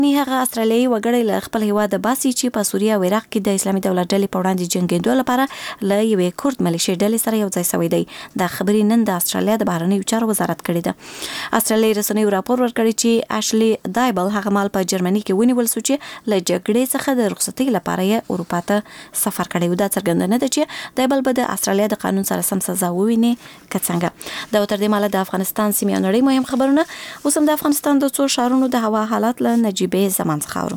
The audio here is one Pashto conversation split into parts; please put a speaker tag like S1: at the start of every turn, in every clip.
S1: هغه استرالیایي وګړي له خپل هیواد باسي چې په سوریه او عراق کې د اسلامي دولت ډلې په وړاندې جنګېدو لپاره له یوې کورد ملیشي ډلې سره یو ځای شوی دی. دا خبرې نن د استرالیا د بهرنیو چارو وزارت کړې ده. استرالیایي رسنیو راپور ورکړی چې اشلی دایبل هغه مال په جرمني کې ونیول شو چې له جګړې څخه د رخصتۍ لپاره یې اروپا ته سفر کړی و. دا څرګندونه ده چې دایبل به د استرالیا د قانون سره سم سزا وویني که څنګه. دا تر دې ماله د افغانستان سیمې نړۍ مهم خبرونه. اوس هم د افغانستان د څو ښارونو د هوا حالات له نجیبې زمان څخه اورو.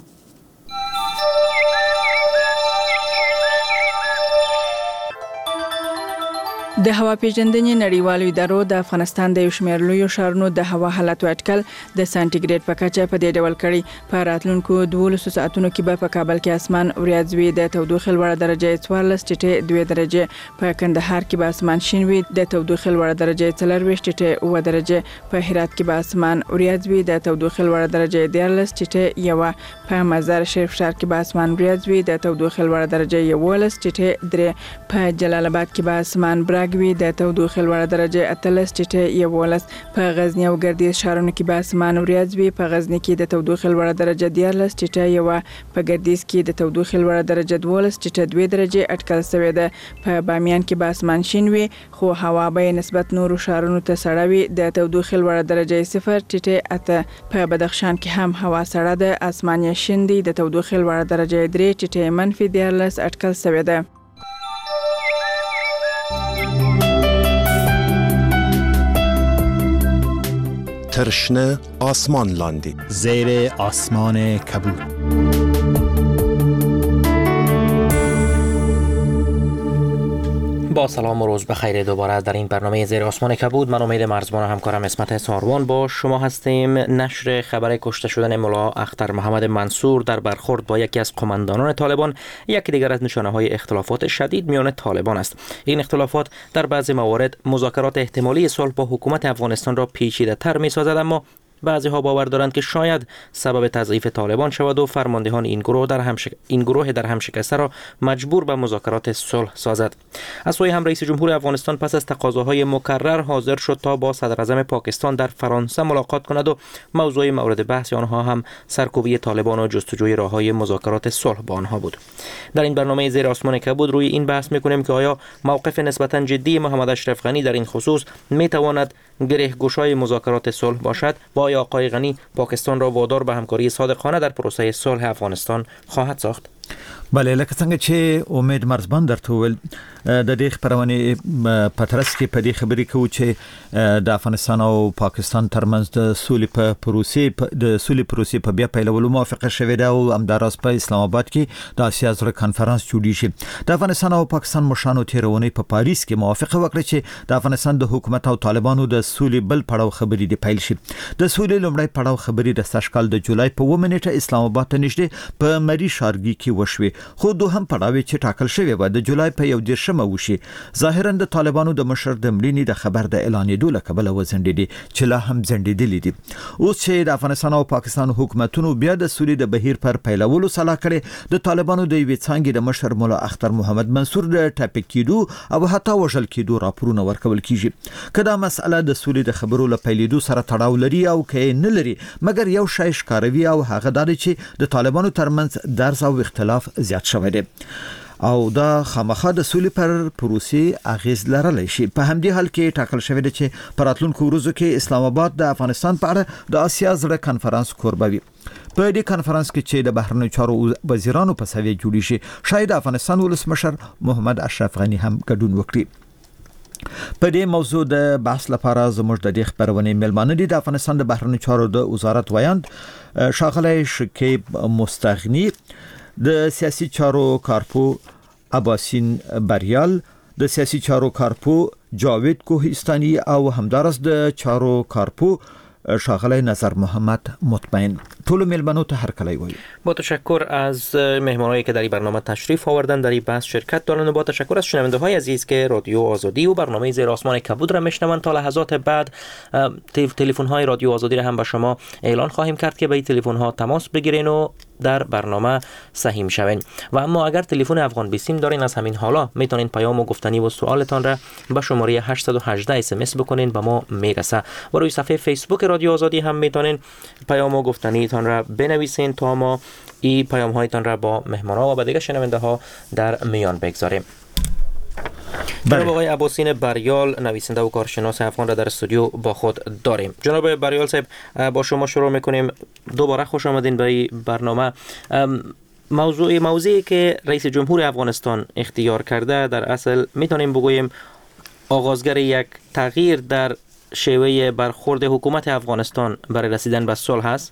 S2: د هوا پیژندنې نړیوالو ادارو د افغانستان د یو شمېر لویو ښارونو د هوا حالت اټکل د سانتیګریډ په کچه په دې ډول کړي. په راتلونکو 12 ساعتونو کې به په کابل کې اسمان وریځ وي، د تودوخې لوړه درجه 14 ټیټه 2 درجه، په کندهار کې به اسمان شین وي، د تودوخې لوړه درجه 24 ټیټه 9 درجه، په هرات کې به اسمان وریځ وي، د تودوخې لوړه درجه 14 ټیټه 1، په مزار شریف ښار کې به اسمان وریځ وي، د تودوخې لوړه درجه 11 ټیټه 3، په جلال آباد کې به اسمان برګ وي، د تودوخې لوړه درجه 18 ټیټه 11، په غزنی او ګردیز ښارونو کې به اسمان وریځ وي، په غزنی کې د تودوخې لوړه درجه 14 ټیټه 1، په ګردیز کې د تودوخې لوړه درجه 12 ټیټه 2 درجه اټکل شوې ده، په بامیان کې به اسمان شین وي خو هوا به نسبت نورو ښارونو ته سړه وي، د تودوخې لوړه درجه 0 ټیټه 8، په بدخشان کې هم هوا سړه ده، اسمان یې شین دی، د تودوخې لوړه درجه 3 ټیټه -14 اټکل شوې ده.
S3: ترشنه آسمان لاندی
S4: زیر آسمان کبود.
S5: با سلام و روز بخیر. دوباره در این برنامه زیر آسمان کبود من امید مرزبان و همکارم اسمت ساروان با شما هستیم. نشر خبر کشته شدن ملا اختر محمد منصور در برخورد با یکی از قماندانان طالبان یکی دیگر از نشانه‌های اختلافات شدید میان طالبان است. این اختلافات در بعضی موارد مذاکرات احتمالی صلح با حکومت افغانستان را پیچیده‌تر می‌سازد، اما بعضی‌ها باور دارند که شاید سبب تضعیف طالبان شود و فرماندهان این گروه در هم شکسته را مجبور به مذاکرات صلح سازد. از سوی هم رئیس جمهور افغانستان پس از تقاضاهای مکرر حاضر شد تا با صدر اعظم پاکستان در فرانسه ملاقات کند و موضوع مورد بحث آنها هم سرکوبی طالبان و جستجوی راههای مذاکرات صلح با آنها بود. در این برنامه زیر آسمان کبود روی این بحث می‌کنیم که آیا موقف نسبتاً جدی محمد اشرف غنی در این خصوص می‌تواند گره‌گشای مذاکرات صلح باشد و آیا آقای غنی پاکستان را وادار به همکاری صادقانه در پروسه صلح افغانستان خواهد ساخت؟
S4: بله، لکه څنګه چې امید مرزبان درته وویل د دې خبرونه په ترڅ کې په دې خبرې کوو چې د افغانستان او پاکستان ترمنځ د سولې پروسې په بیا پیلولو موافقه شوې ده او همداراز په اسلام آباد کې د آسیا زړه کانفرنس جوړی شي. د افغانستان او پاکستان مشرانو تیرونی په پاریس کې موافقه وکړه چې د افغانستان د حکومت او طالبانو د سولې بل پړاو خبرې دی پیل شي. د سولې لومړی پړاو خبرې د سشکال د جولای په 1 نیټه اسلام آباد ته نږدې په مری شارګي کې وشوي، خو دوهم پړاو چې ټاکل شوی و د جولای په 1 وشي. ظاهرا د طالبانو د مشر د مړینې د خبر د اعلانېدو له کبله وزندېدي چې لا هم زندېدلې دي. اوس چې د افغانستان او پاکستان حکومتونو بیا د سولې د بهیر پر پیلولو سلا کړي، د طالبانو د یوې څانګې د مشر مولا اختر محمد منصور د ټاپک کېدو او حتی وژل کېدو راپورونه ورکول کیږي. کدا مسأله د سولې د خبرو له پیلېدو سره تړاو لري او کې نه لري، مګر یو شای ښکاروي او هغه دا چې د طالبانو ترمنځ درز او اختلاف زیات شوی دی او دا خامخا د سولې پر پروسې اغیز لرلی شي. په همدې حال کې ټاکل شوی دی چې په راتلونکو ورځو کې اسلام آباد د افغانستان په اړه د آسیا زړه کانفرنس کوربه وي. په دې کانفرنس کې چې د بهرنیو چارو وزیرانو په سویه جوړی شي، شاید افغانستان ولسمشر محمد اشرف غنی هم ګډون وکړي. په دې موضوع د بحث لپاره زموږ د دې خبرونه ملمانه دي د افغانستان د بهرنیو چارو د وزارت ویاند ښاغلی شکیب مستغنی، د سیاسي چارو کارپو عباسین بریال، د سیاسي چارو کارپو جاوید کوهستانی او همدارس د چارو کارپو ښاغلی نظر محمد مطمئن. طول ملمنو ته هر کلی وایي.
S5: با تشکر از مهمانایی که در این برنامه تشریف آوردن، در این بحث شرکت دارند و با تشکر از شنونده‌های عزیز که رادیو آزادی و برنامه زیر آسمان کبود را میشنوند. تا لحظات بعد تلفن‌های رادیو آزادی را هم به شما اعلان خواهیم کرد که به این تلفن‌ها تماس بگیرین و در برنامه سهیم شوین. و اما اگر تلفن افغان بیسیم دارین از همین حالا میتونین پیام و گفتنی و سوالتان را به شماره 818 SMS بکنین به ما میرسه. و روی صفحه فیسبوک رادیو آزادی هم میتونین پیام و گفتنی تان را بنویسین تا ما این پیام هایتان را با مهمانا و با دیگر شنونده ها در میان بگذاریم. جناب آقای عباسین بریال، نویسنده و کارشناس افغان را در استودیو با خود داریم. جناب بریال صاحب، با شما شروع میکنیم. دوباره خوش آمدین به این برنامه. موضوعی که رئیس جمهور افغانستان اختیار کرده در اصل میتونیم بگوییم آغازگر یک تغییر در شیوه برخورد حکومت افغانستان برای رسیدن به صلح هست.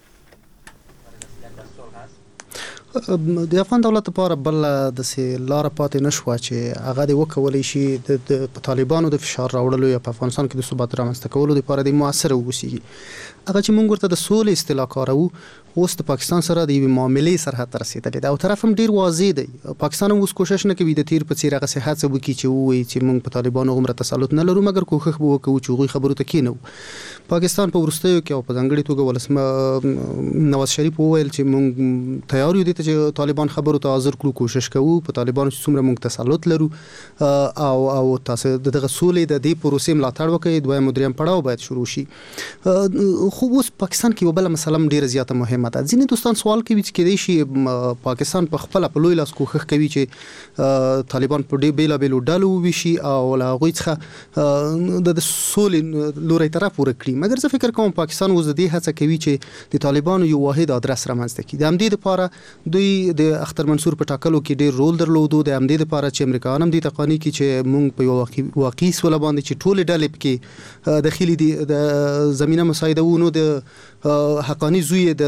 S6: د افغان دولت لپاره بل د لار پاتې نشو چې هغه د وکولې شي د طالبانو د فشار راوړلو یا په افغانستان کې د ثبات رامنځته کولو لپاره د موثر وګسي هغه چې موږ ورته د سولې اصطلاح کارو. اوس د پاکستان سره د معاملې سرحد ته رسیدلې ده او طرف هم ډیر واضح دی. پاکستان هم اوس کوشش نه کوي د تیر په څیر هغه صحت وکړي چې وایي چې موږ په طالبانو غومره تسلط نه لرو، مګر کوښښ به وکړو چې هغوی خبرو ته کېنو. پاکستان په وروستیو کې او په ځانګړې توګه ولسمشر نواز شریف وویل چې موږ تیار یو دي چې طالبان خبرو ته حاضر کړو، کوشش کوو په طالبانو چې څومره موږ تسلط لرو او تاسو دغه سولې د دې پروسې ملاتړ وکړئ. دویم او دریم پړاو باید شروع شي. خو اوس پاکستان کې یو بل مسله ډیره زیاته مهمه ده. ځینې دوستان سوال کوي چې کېدای شي پاکستان په خپل په لوی لاس کوښښ کوي چې طالبان په ډېر بیلابېلو ډلو وویشي او له هغوی څخه د سولې لوري طرف ورکړي. مګر زه فکر کوم پاکستان اوس د دې هڅه کوي چې د طالبانو یو واحد ادرس رامنځته کړي. د همدې لپاره دوی د اختر منصور په ټاکلو کې ډېر رول درلودو. د همدې لپاره چې امریکایان هم دې تقانی کې چې موږ په یو واقعي سوله باندې چې ټولې ډلې پکې داخلي دي د زمينه مساعده وونو د حقانی زوی د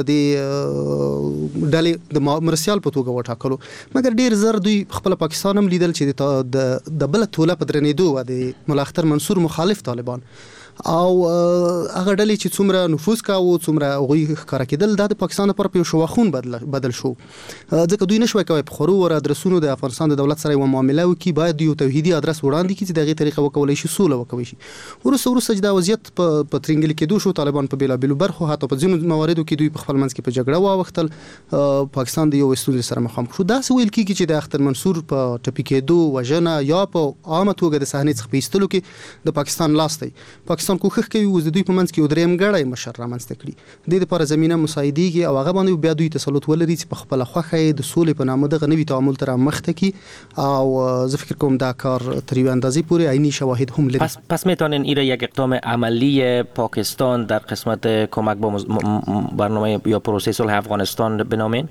S6: ډلې د مرسیال په توګه وټاکلو. مګر ډیر زر دوی خپل پاکستان هم لیدل چې د بل توله په درنېدو و د مولا اختر منصور مخالف طالبان او هغه ډلې چې څومره نفوذ کاوه څومره هغوی ښکاره کېدل دا د پاکستان لپاره په یو شواخون بدل شو. ځکه دوی نشوای کولی په خورو ور ادرسونو د افغانستان د دولت سره یو معامله وکړي، باید یو توحیدي ادرس وړاندې کړي چې د هغې طریقه وکولی شي سوله وکولی شي. وروسته چې دا وضعیت په ترنګلي کېدو شو، طالبان په بېلابېلو برخو حتی په ځینو مواردو کې دوی په خپل منځ کې په جګړه واوښتل. پاکستان د یو ستونزې سره مخامخ شو. داسې ویل کېږي چې د اختر منصور په ټپي کېدو، وژنه یا په عامه توګه د صحنې څخه په ایستلو کې د پاکستان لاس دی. پاکستان کوښښ کوي د دوی په منځ کې یو دریم ګړی مشر رامنځته کړي. د دې لپاره زمینه مساعدېږي او هغه باندې بیا دوی تسلط ولري چې په خپله خوښه یې د سولې په نامه دغه نوي تعامل ته رامخته کړي. او زه فکر کوم دا کار تر یوې اندازې پورې عیني شواهد هم لري.
S5: پس میتونین این را یک اقدام عملی پاکستان در قسمت کمک با برنامه یا پروسه صلح افغانستان بنامین؟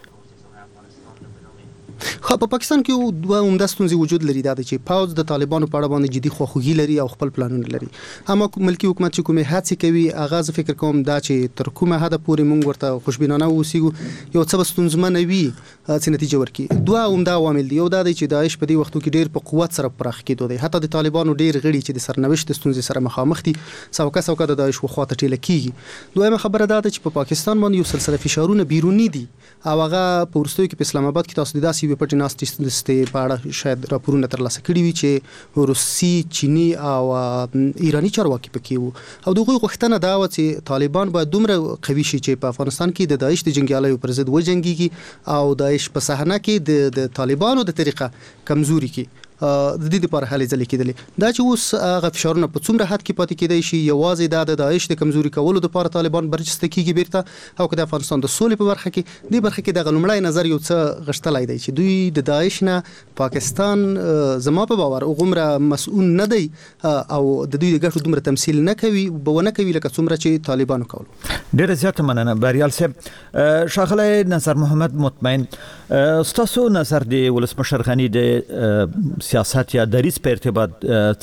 S6: خو په پاکستان کې دوه عمده ستونزې وجود لري. دا چې پوځ د طالبانو په اړه باندې جدي خواخوږي لري او خپل پلانونه لري. اما ملکی حکومت چې کومې هڅې کوي هغه زه فکر کوم دا چې تر کومه حده پورې موږ ورته خوشبینانه اوسېږو یو څه به ستونزمنه وي چې نتیجه ورکړي. دوه عمده عوامل دي. یو دا دی چې داعش په دې وختو کې ډېر په قوت سره پراخ کېدو دی. حتی د طالبانو ډېر غړي چې د سرنوشت ستونزې سره مخامخ دي څوکه د داعش خواته ټیله کېږي. دویمه خبره دا ده چې په پاکستان باندې یو سلسله فشارونه بیروني دي او هغه په وروستیو کې په اسلام آباد کې تاسو د داسې یوې پټې ناستې په اړه شاید راپورونه ترلاسه کړي وي چې روسي، چینی او ایرانی چارواکي پکې وو او د هغوی غوښتنه دا وه چې طالبان باید دومره قوي شي چې په افغانستان کې د داعش د جنګیالیو پر ضد وجنګېږي او داعش په صحنه کې د طالبانو د طریقه کمزوري کې د دې لپاره هلې ځلې کېدلې. دا چې اوس هغه فشارونه په څومره حد کې پاتې کېدای شي یوازې دا د داعش د کمزوري کولو لپاره طالبان برجسته کېږي بیرته او که د افغانستان د سولې په برخه کې دې برخه کې دغه لومړی نظر یو څه غښتلی دی چې دوی د داعش نه پاکستان زما په باور غومره مسؤول نه دی او د دوی د ګټو دومره تمثیل نه کوي ونه کوي لکه څومره چې طالبانو کولو.
S4: ډېره زیاته مننه بریال صاحب. ښاغلی نظر محمد مطمئن، ستاسو نظر د ولسمشر غني د سیاست یا دریځ په ارتباط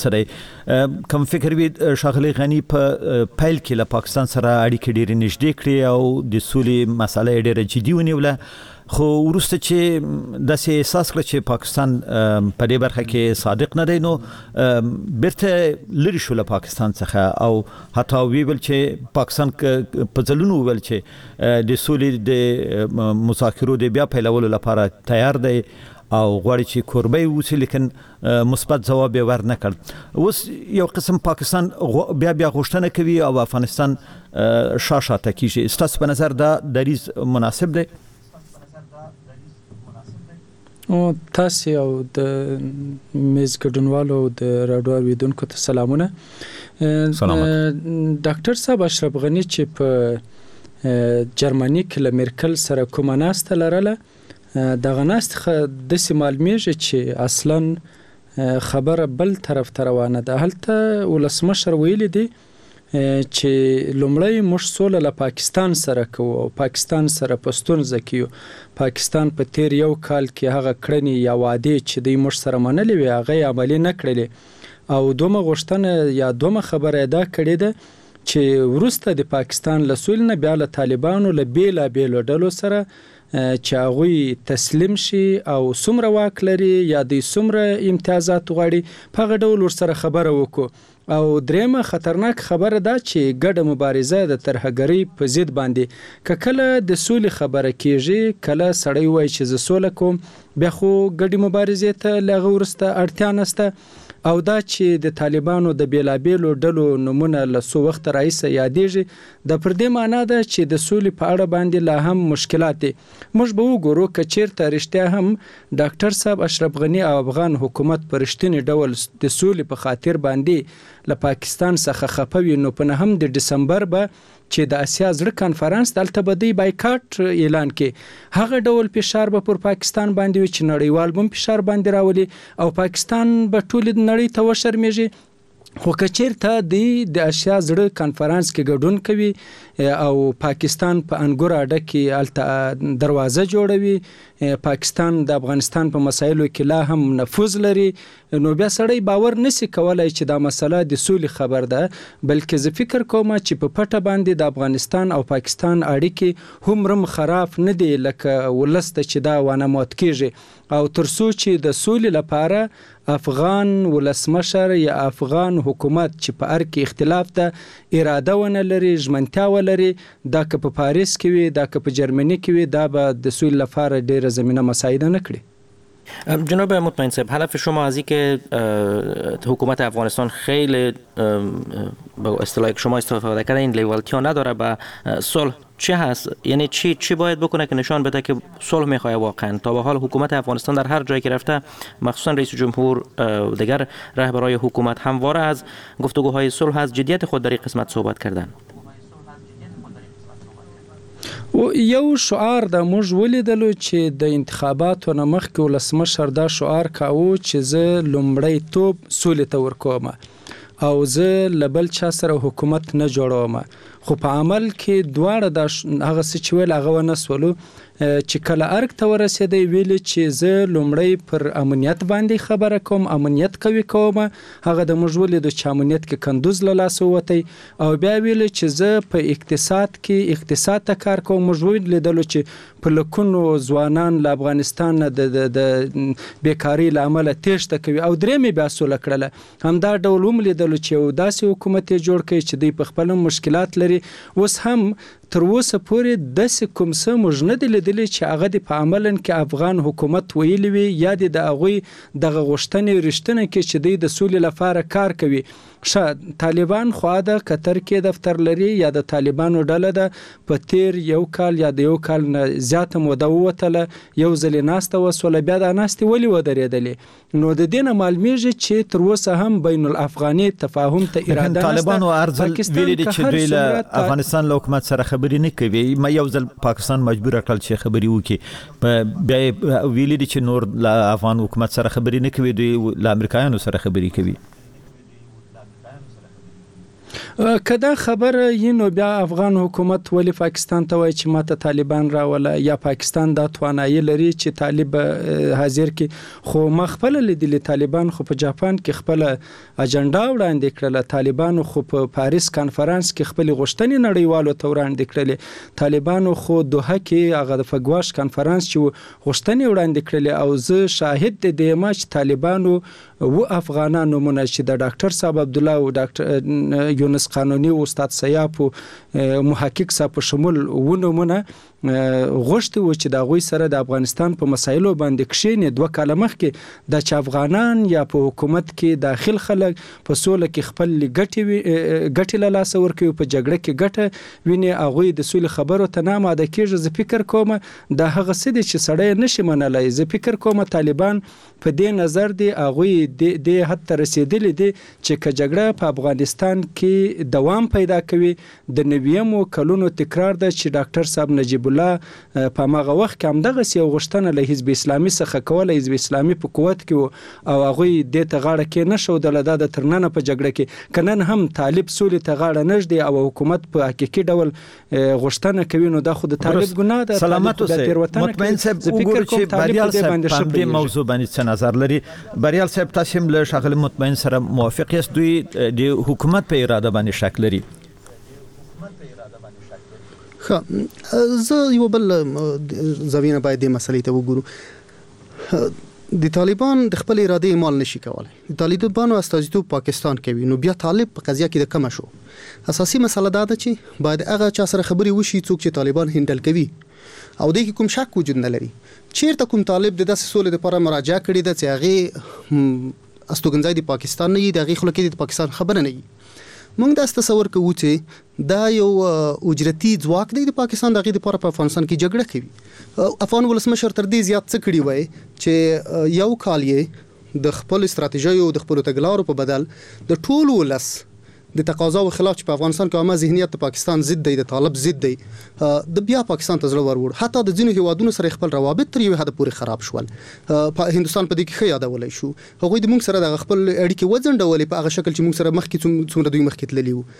S4: سره کوم فکر وي ښاغلی غني په پیل کې له پاکستان سره اړیکې ډېرې نږدې کړې او د سولې مسله ډېره جدي ونیوله، خو وروسته چې داسې احساس کړه چې پاکستان په دې برخه کې صادق نه دی نو بیرته لرې شو له پاکستان څخه او حتی ویل چې پاکستان په ځلونو ویل چې د سولې د مذاکرو د بیا پیلولو لپاره تیار دی او غواړي چې کوربه اوسي، لیکن مثبت ځواب یې ور نه کړ. اوس یو قسم پاکستان بیا غوښتنه کوي او افغانستان شاته کیږي. ستاسو په نظر دا دریځ مناسب دی؟
S7: او تاسو او د میز ګډونوالو د راډیو اوریدونکو ته سلامونه. ډاکټر صاحب اشرف غنی چې په جرمني کې له میرکل سره کومه ناسته لرله دغه ناسته د معلومیږي چې اصلا خبره بل طرف ته روانه ده. هلته ولسمشر ویلي دی چې لومړی موږ سوله له پاکستان سره کوو او پاکستان سره په ستونزه کې پاکستان په تیر یو کال کې هغه کړنې یا وعدې چې دوی موږ سره منلې وي هغه عملي نه کړلې او دومره غوښتنه یا دومره خبره ادا کړې ده چې وروسته د پاکستان له سولې نه بیا له طالبانو له بیلابیلو ډلو سره چې هغوی تسلیم شي او څومره واک لري یا دوی څومره امتیازات غواړي په هغه ډول ورسره خبره وکړو. او دریمه خطرناک خبره ده چې ګډه مبارزه د ترهګرۍ په ضد باندې کله د سولې خبره کیږي کله سړی وایي چې زه سوله کوم بیا خو ګډې مبارزې ته لغه ورسته اړتیا نشته او دا چې د طالبانو د بیلابیلو ډلو نمونه له څو وخت راځي یادېږي د پر دې معنا ده چې د سولې په اړه باندې لا هم مشکلات دي. موږ به وګورو که چیرته رښتیا هم ډاکټر صاحب اشرف غنی او افغان حکومت پر رښتینی ډول د سولې په خاطر باندې له پاکستان څخه خپوي نو په 9 د ډسمبر به چې د اسیا زړه کانفرنس دلته به دی بایکاټ اعلان کې هغه ډول فشار به پر پاکستان باندې وي چې نړیوال بم فشار باندې راولي او پاکستان به ټول نړۍ ته وشرمېږي. خو کچیرته د اسیا زړه کانفرنس کې ګډون کوي او پاکستان په انګور اډه کې دروازه جوړوي پاکستان د افغانستان په مسایلو کې لا هم نفوذ لري نو بیا سړی باور نسی کولای چې دا مسله د سولې خبر ده بلکې زه فکر کوم چې په پټه باندې د افغانستان او پاکستان اړیکې همرم خراب نه دي لکه ولسته چې دا وانه مات کیږي او ترڅو چې د سولې لپاره افغان ولسمشر یا افغان حکومت چې په هر کې اختلاف ته اراده ونه لري ژمنتیا ولري دا که په پاریس کې وي دا که په جرمني کې وي دا به د سولې لپاره ډیره زمینه مساعده نه کړي.
S5: جناب مطمئن صاحب حلف شما از اینکه حکومت افغانستان خیلی با اصطلاح شما استفاده کردن این لیوالتیا نداره به صلح چه هست یعنی چی باید بکنه که نشان بده که صلح میخواد واقعا؟ تا به حال حکومت افغانستان در هر جایی که رفته مخصوصا رئیس جمهور دیگر رهبرای حکومت همواره از گفتگوهای صلح از جدیت خود در این قسمت صحبت کردن.
S7: او یو شعار د موږ ولیدلو چې د انتخاباتو نه مخکې ولسمشر دا شعار کاوه چې زه لومړی توپ سولې ته ورکوم او زه لبل چا سره حکومت نه جوړوم خو په عمل کې دواړه د هغه څه چې ویل هغه ونه سولو چې کله ارګ ته ورسېدی ویل چې زه لومړی پر امنیت باندې خبره کوم امنیت قوي کوم هغه د موږ ولیدو چې امنیت کې کندوز له لاسه وتی او بیا ویل چې زه په اقتصاد ته کار کوم موږ ولیدلو چې په لکونو ځوانان له افغانستان د بیکاری له امله تېښته کوي او درېمې بیا سوله کړله همدا ډول هم لیدلو چې یو داسې حکومت یې جوړ کړي چې دوی په خپل مشکلات لري اوس هم تر اوسه پورې داسې کوم څه موږ نه دي لیدلي چې هغه د په عملاً کې افغان حکومت ویلي وي یا د هغوی دغه غوښتنې رښتینه کې چې دوی د سولې لپاره کار کوي. طالبان خو د قطر کې دفتر لري یا د طالبانو ډله ده په تیر یو کال یا د یو کال نه زیاته موده ووتله یو ځل ناسته وسوله بیا د ناستې ولې ودرېدلې نو د دې نه معلومیږي چې تر اوسه هم بین الافغاني تفاهم ته اراده نشته.
S4: طالبانو ارزل ویلي چې دوی له افغانستان له حکومت سره خبرې نه کوي ما یو ځل پاکستان مجبور کړل چې خبرې وکړي بیا ویلي چې نور له افغان حکومت سره خبرې نه کوي دوی له امریکایانو سره خبرې کوي.
S7: کدا خبره یینو بیا افغان حکومت ولی پاکستان ته وای چې ماته طالبان راوله یا پاکستان د توانایي لري چې طالب حاضر کی خو مخبل لیدل طالبان خو په جاپان کې خپل اجنډا وړاندې کړل طالبان خو په پاریس کانفرنس کې خپل غوښتنې نړیوالو ته وړاندې کړل طالبان خو دوحه کې هغه د فګواش کانفرنس چې غوښتنې وړاندې کړل او زه شاهد د دې ما چې طالبانو و افغانانو مونږ چې د ډاکټر صاحب عبد الله او ډاکټر یونس قانوني او استاد سیاپ او محقق صاحب په شمول ونمونه غوښتي و چې د هغوی سره د افغانستان په مسایلو باندې کښیني. 2 کاله مخکې د چې افغانان یا په حکومت کې داخل خلک په سوله کې خپل ګټې له لاسه ورکوي، په جګړه کې ګټه ویني، هغوی د سولې خبرو ته نه آماده کېږي. زه فکر کوم دا هغه څه دي چې سړی نشي منلی. زه فکر کوم طالبان په دې نظر دي هغوی د حد ته رسېدلي دي چې که جګړه په افغانستان کې دوام پیدا کوي، د 90مو کلونو تکرار ده چې ډاکټر صاحب نجیب الله په هغه وخت کې همدغسې یو غوښتنه له حزب اسلامي څخه کوله. حزب اسلامي په قوت کې و او هغوی دې ته غاړه کېنښودله. دا د تر ننه په جګړه کې که نن هم طالب سولې ته غاړه نږدي او حکومت په حقیقي ډول غوښتنه کوي، نو دا خو د طالب ګناه ده.
S4: سلامت اوسئ. مطمئن صاحب وګورئ چې بریال صاحب په دې موضوع باندې څه نظر لري. بریال صاحب تاسو هم له ښاغلي مطمئن سره موافق یاست؟ دوی د حکومت په اراده باندې شک لري.
S6: زه یو بل زاویه باید د مسلې ته وګورو. د طالبان د خپل اراده اعمال نشي کولای. د طالبانو استازیتوب پاکستان کوي، نو بیا طالب په قضیه کې د کم شو. اساسي مسله دا ده چې باید هغه چا سره خبري وشي څوک چې طالبان هندل کوي او د کوم شک وجود نه لري. چیرته کوم طالب د داسې سولې لپاره مراجعه کړې ده چې هغه استوګنځای د پاکستان نه وي، د هغې خوله کې د پاکستان خبره نه وي. موږ دا تصور کوو چې دا یو اجرتي ځواک دی د پاکستان د هغې لپاره په افغانستان کې جګړه کوي. افغان ولسمشر تر دې زیات څه کړي وای چې یو کال یې د خپل استراتیژۍ او د خپلو تګلارو په بدل د ټولو ولس د تقاضاو خلاف چې په افغانستان کې عامه ذهنیت د پاکستان ضد دی، د طالب ضد دی، د بیا پاکستان ته زړه ورور. حتی د ځینو هیوادونو سره خپل روابط تر یو حد پورې خراب شول. په هندستان په دې کې ښه یادولی شو، هغوی د موږ سره د خپل اړیکې وځنډولې په هغه شکل چې موږ سره مخکې څومره دوی مخکې تللي وو.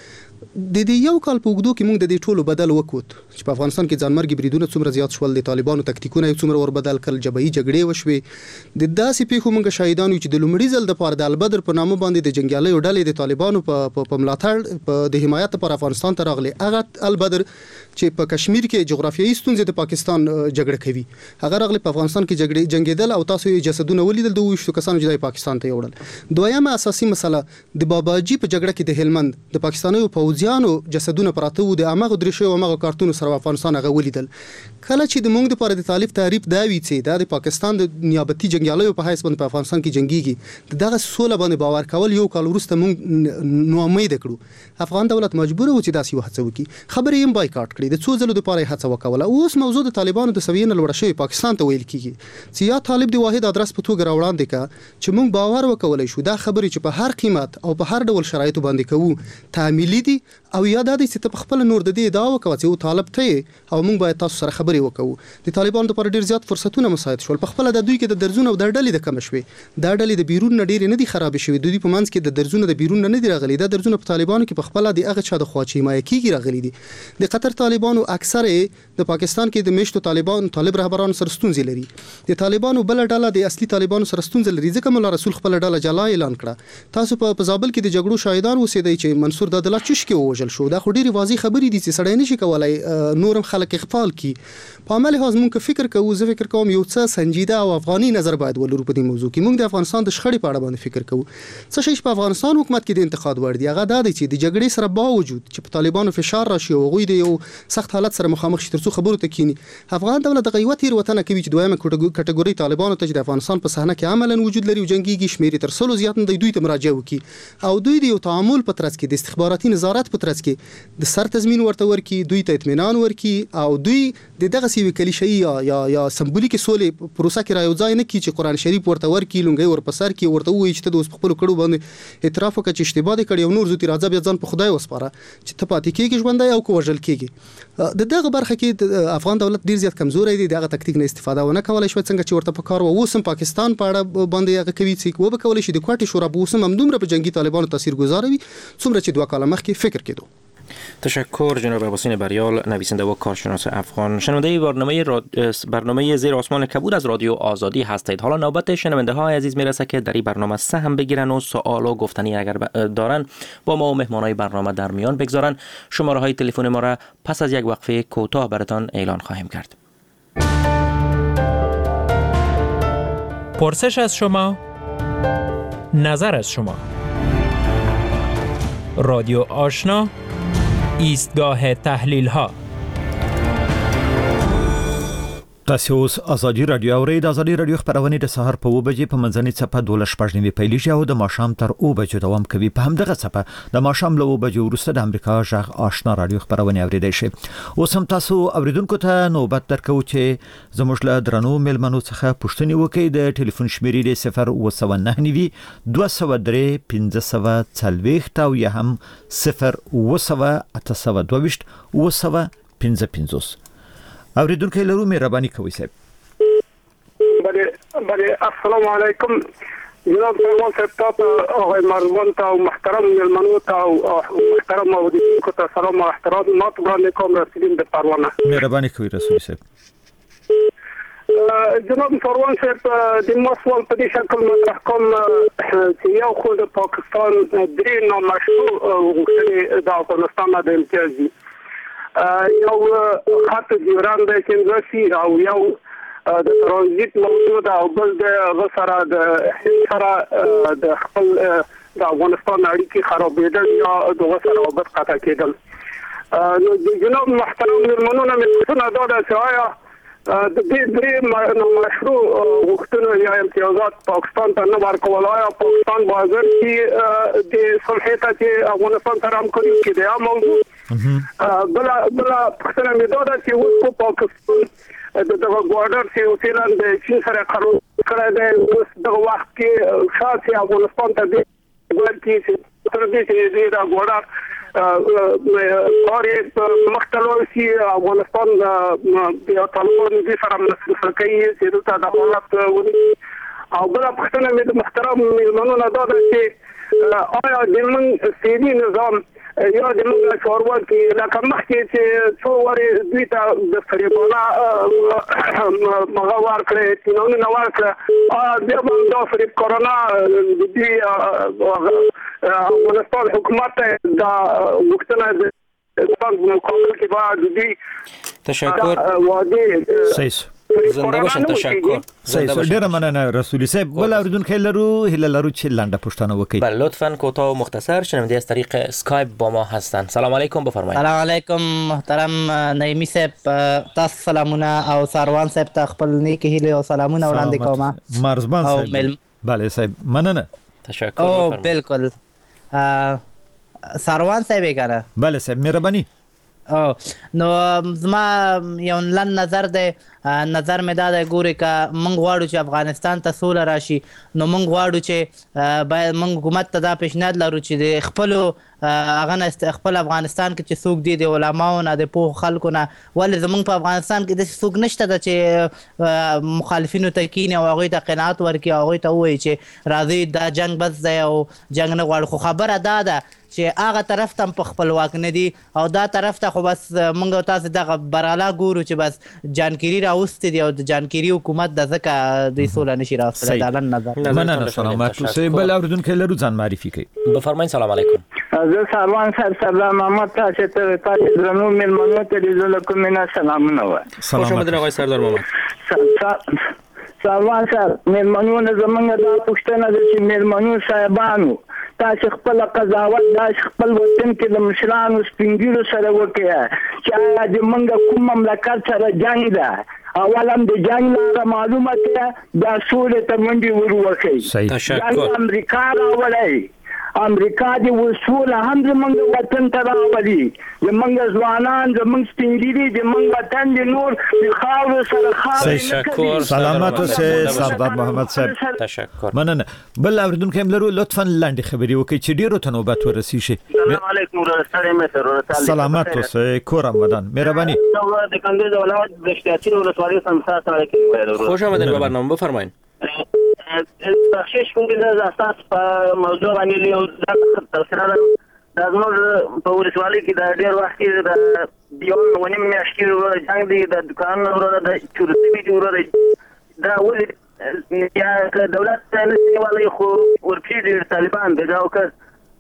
S6: د دې یو کال په اوږدو کې موږ د دې ټولو بدل وکوت چې په افغانستان کې ځانمرګي بریدونه څومره زیات شول، د طالبانو تکتیکونه یې څومره ور بدل کړل، جبهي جګړې وشوې. د داسې پیښو موږ شاهدان یو چې د لومړي ځل دپاره د البدر په نامه باندې د جنګیالیو ډلې د طالبانو په ملاتړ د حمایت لپاره افغانستان ته راغلي. هغه البدر چې په کشمیر کې جغرافیایي ستونزې د پاکستان جګړه کوي، هغه راغلي په افغانستان کې جنګېدل او تاسو یې جسدونه ولیدل د 20 کسانو چې د پاکستان ته یوړل. دویمه اساسي مسله د باباجي په جګړه کې د هلمند د پاکستانیو پوځیانو جسدونه پراته وو، د هغه درې شویو هغه کارتونو سره افغانستان هغه ولیدل. کله چې د موږ لپاره د طالب تعریف دا وي چې دا د پاکستان د نیابتي جنګیالیو په حیث باندې په افغانستان کې جنګیږي، دغه سوله باندې باور کول یو کال وروسته موږ نو امید کړو. افغان دولت مجبور و چې داسې یو هڅه وکړي. خبرې یې بایکاټ کړې، د څو ځلو لپاره یې هڅه وکوله. اوس موضوع د طالبانو د سویې نه لوړه شوې پاکستان ته ویل کېږي چې یا طالب د واحد ادرس په توګه راوړاندې کړه چې موږ باور وکولی شو دا خبرې چې په هر قیمت او په هر ډول شرایطو باندې کوو تعمیلي دي، او یا دا دی چې ته په خپل نور د دې ادعا وکوه چې طالب ته او موږ باید تاسو سره خبرې وکړو. د طالبانو لپاره ډېر زیات فرصتونه مساعد شول. په خپله د دوی کې د درزونه او د ډلې د کمه شوې. دا ډلې د بیرون نه ډېرې نه دي خرابې شوې، د دوی په منځ کې د درزونه د بیرون نه دي راغلي. دا درزونه په طالبانو کې په خپله د هغه چا د خوا چې حمایه کېږي راغلي دي. د قطر طالبانو اکثر د پاکستان کې د میشتو طالب رهبرانو سره ستونزې لري. د طالبانو بل ډله د اصلي طالبانو سره ستونزې لري، ځکه مولا رسول خپل ډله جلا اعلان کړه. تاسو په زابل کې د جګړو شاهدان اوسېدئ چې منصور دادله چشکې ووژل شو. دا خو ډېرې واضح خبرې دي چې سړی نشي کولای نورم خلک اغفال کی. په عمل لحاظ موږ فکر کوو، زه فکر کوم یو څه سنجیده او افغاني نظر باید ولرو په دې موضوع کې. موږ د افغانستان د شخړې په اړه باندې فکر کوو. څه شی په افغانستان حکومت کې د انتقاد وړ دي هغه دا دی چې د جګړې سره باوجود چې په طالبانو فشار راشي او هغوی د یو سخت حالت سره مخامخ شي ترڅو خبرو ته کینی، افغان دولت دغه یوه تېروتنه کوي چې دویمه کټګوري طالبانو ته چې د افغانستان په صحنه کې عملاً وجود لري او جنګیږي شمېر تر 100 زیات نه دوی ته مراجعه وکړي او دوی د یو تعامل په ترڅ کې د استخباراتي نظارت په ترڅ کې د سر تضمین ورته ورکړي، دوی ته اطمینان ورکړي او دوی د دغه سی کلیشه‌ای یا سمبولیک سولې پروسه کې رايوځای نه کړي چې قران شریف ورته ورکړي، لونګي ورپسر کې ورته وایي چې ته د اوس په خپل کړو باندې اعتراف وکړي چې اشتباه دې کړی او نور زوتی راځه بیا ځان په خدای وسپاره چې ته پاتې کېږي ژوندی او کو وژل کېږي. د دغه برخه کې افغان دولت ډیر زیات کمزوري دی، دغه تکتیک نه استفاده ونه کولای شو څنګه چې ورته په کار و. اوس هم پاکستان په اړه باندې هغه کوي چې و به کولای شي د کوټې شورا به اوس هم دومره په جنگي طالبانو تاثیرگذار وي څومره چې 2 کال مخکې فکر کېدو.
S5: تشکر جناب حسین بریال، نویسنده و کارشناس افغان. شنونده برنامه زیر آسمان کبود از رادیو آزادی هستید. حالا نوبت شنونده های عزیز میرسه که در این برنامه سهم بگیرن و سوال و گفتنی اگر دارن با ما و مهمانای برنامه در میان بگذارن. شماره های تلفن ما را پس از یک وقفه کوتاه براتون اعلان خواهیم کرد. پرسش از شما، نظر از شما. رادیو آشنا، ایستگاه تحلیل ها.
S4: تاسو اوس ازادي رادیو اورئ. د ازادي رادیو خبرونه د سهار په 2 بجې په منځنۍ صفه 12:15 پیلېږي او د ماښام تر 2 بجو دوام کوي. په همدغه صفه د ماښام له 2 بجو وروسته د امریکا ژغ آشنا رادیو خبرونه اوریدئ شي. اوس هم تاسو اوریدونکو ته نوبت درکو چې زموږ له درنو ملمنو څخه پوښتنه وکړئ. د ټلیفون شمیرې 029 203 1540 او یا هم 0 255 اوریدونکو لرو مهرباني کوئ صاحب.
S8: بله السلام علیکم جناب سلمان صاحب ته آقای مرزبان ته محترم ملمنو ته محترم اوریدونکو ته سلام و احترامات وړاندې کوم. رسیدیم د پروانه. مهرباني کوئ رسول صاحب. جناب پروان صاحب د مسول په دې شکل مطرح کوم چې یو خو د پاکستان درې نامشروع غوښتنې د افغانستان د امتیاز دي. یو خط جیران د کینزاسي او یو د ترانزیت موضوع او بل د غسره د سره د خپل د افغانستان اړیکې خرابېدل یا د غسره وبد قطع کېدل. نو جناب محترم ملمنونه مې دا ده چې آیا د دې درې مشروع غوښتنو یا امتیازات پاکستان ته نه ورکول، آیا پاکستان بازار کې د صلح ته چې افغانستان سره همکاري کوي دا موضوع بلا پښتنه مې دا ده چې اوس په پاکستان دغه بارډر چې اوسېلان د چین سره قانون کړی دی. اوس دغه وخت کې شاته افغانستان ته د ورکی چې تر دې چې دا بارډر کاري مختلفي افغانستان د طالبان د سره مسله کوي چې دا د حالت او بل پښتنه مې د محترم ملمنونو دا ده چې آیا د من سیدي نظام یا د موږ شوروال کې لکه مخکې چې څو وری دوی ته د فریبانا مغوار کړي تینونه نو ورکړه د دا فریب کرونا د دې افغانستان حکومت دا وختونه د مقابل کې بعد دې
S5: تشکر
S4: صحیح
S5: زنده باشن. تشکر.
S4: ډیر مننه رسولی صاحب. بل اوریدونکو لرو چې لنډه پوښتنه وکړي.
S5: بله لطفاً کوتاه و مختصر. شنونده از طریق اسکایپ با ما هستند. سلام علیکم بفرمایید.
S9: سلام علیکم محترم نعیمی صاحب، تاسو سلامونه او ساروان صاحب ته خپل نیکی هیله او سلامونه وړاندې کوم.
S4: مرزبان صاحب. بله صاحب مننه.
S5: تشکر.
S9: او بالکل ساروان صاحب کنه.
S4: بله صاحب مهرباني.
S9: نو زما یو لن نظر دی، نظر مې دا دی ګوري که موږ غواړو چې افغانستان ته سوله راشي نو موږ غواړو چې باید موږ حکومت ته دا پیشنهاد لرو چې د خپلو هغه نه خپل افغانستان کې چې څوک دي د علماو نه د پوهو خلکو نه، ولې زموږ په افغانستان کې داسې څوک نشته ده چې مخالفینو ته کیني او هغوی ته قناعت ورکړي او هغوی ته ووایي چې راځئ دا جنګ بس دی او جنګ نه غواړو. خو خبره دا ده چې هغه طرف ته په خپلواک نه دي او دا طرف ته خو بس موږ تاسو دغه براله ګورو چې بس جانکيري راوستي دي او د جانکيري حکومت د ځکه د سوله نشي راوستلی. دا لن نظر.
S4: مننه. سلامات اوسئ. بل اوریدونکو لرو ځان معرفي کړئ.
S5: بفرمایئ. سلام علیکم.
S10: زه ساروان صاحب سردار محمد تاسو ته درنو ملمنو ته د کومه سلامونه وایم.
S5: خوش آمدید آقای سردار محمد.
S10: ساروان صاحب ملمنو زمونږ د پښتنه د ملمنو صاحبانو تاسو خپل قضاوت د خپل وطن کې د مشرانو سپینګیرو سره وکړه چې د منګه کوم مملکت سره جنگ ده. اولم د جنگ لاره معلومه ده دا سولې ته منډي ورورکې.
S5: تشکر.
S10: امریکا راولای امریکا د وسول هم زمونږ وطن ته راولي. زمونږ ځوانان زمونږ سپینګیري زمونږ وطن د نور د خاور سره خاور.
S5: تشکر.
S4: سلامات اوسئ سردار محمد صاحب.
S5: تشکر.
S4: مننه. بل اوریدونکو هم لرو لطفا لاندې خبري وکړئ چې ډیرو ته نوبت ورسیږي.
S10: سلام علیکم ورحمت
S4: سلامات اوسئ کور آمدن. مهرباني.
S10: د کندهار ولایت د شتاتین ولسوالۍ سمسا سره کې.
S5: خوش آمدید به برنامه. بفرمایید.
S10: بخشش کوم د اساس په موضوع باندې یو تفسیر د زموږ په ولسوالۍ کې د ډېر وخت کې د دیو ونیم میاشتې جنګ دی د دکان ورو د چورتي جوړه دا ولې یا دولت نه نیولې خو ورپیډ طالبان دغه که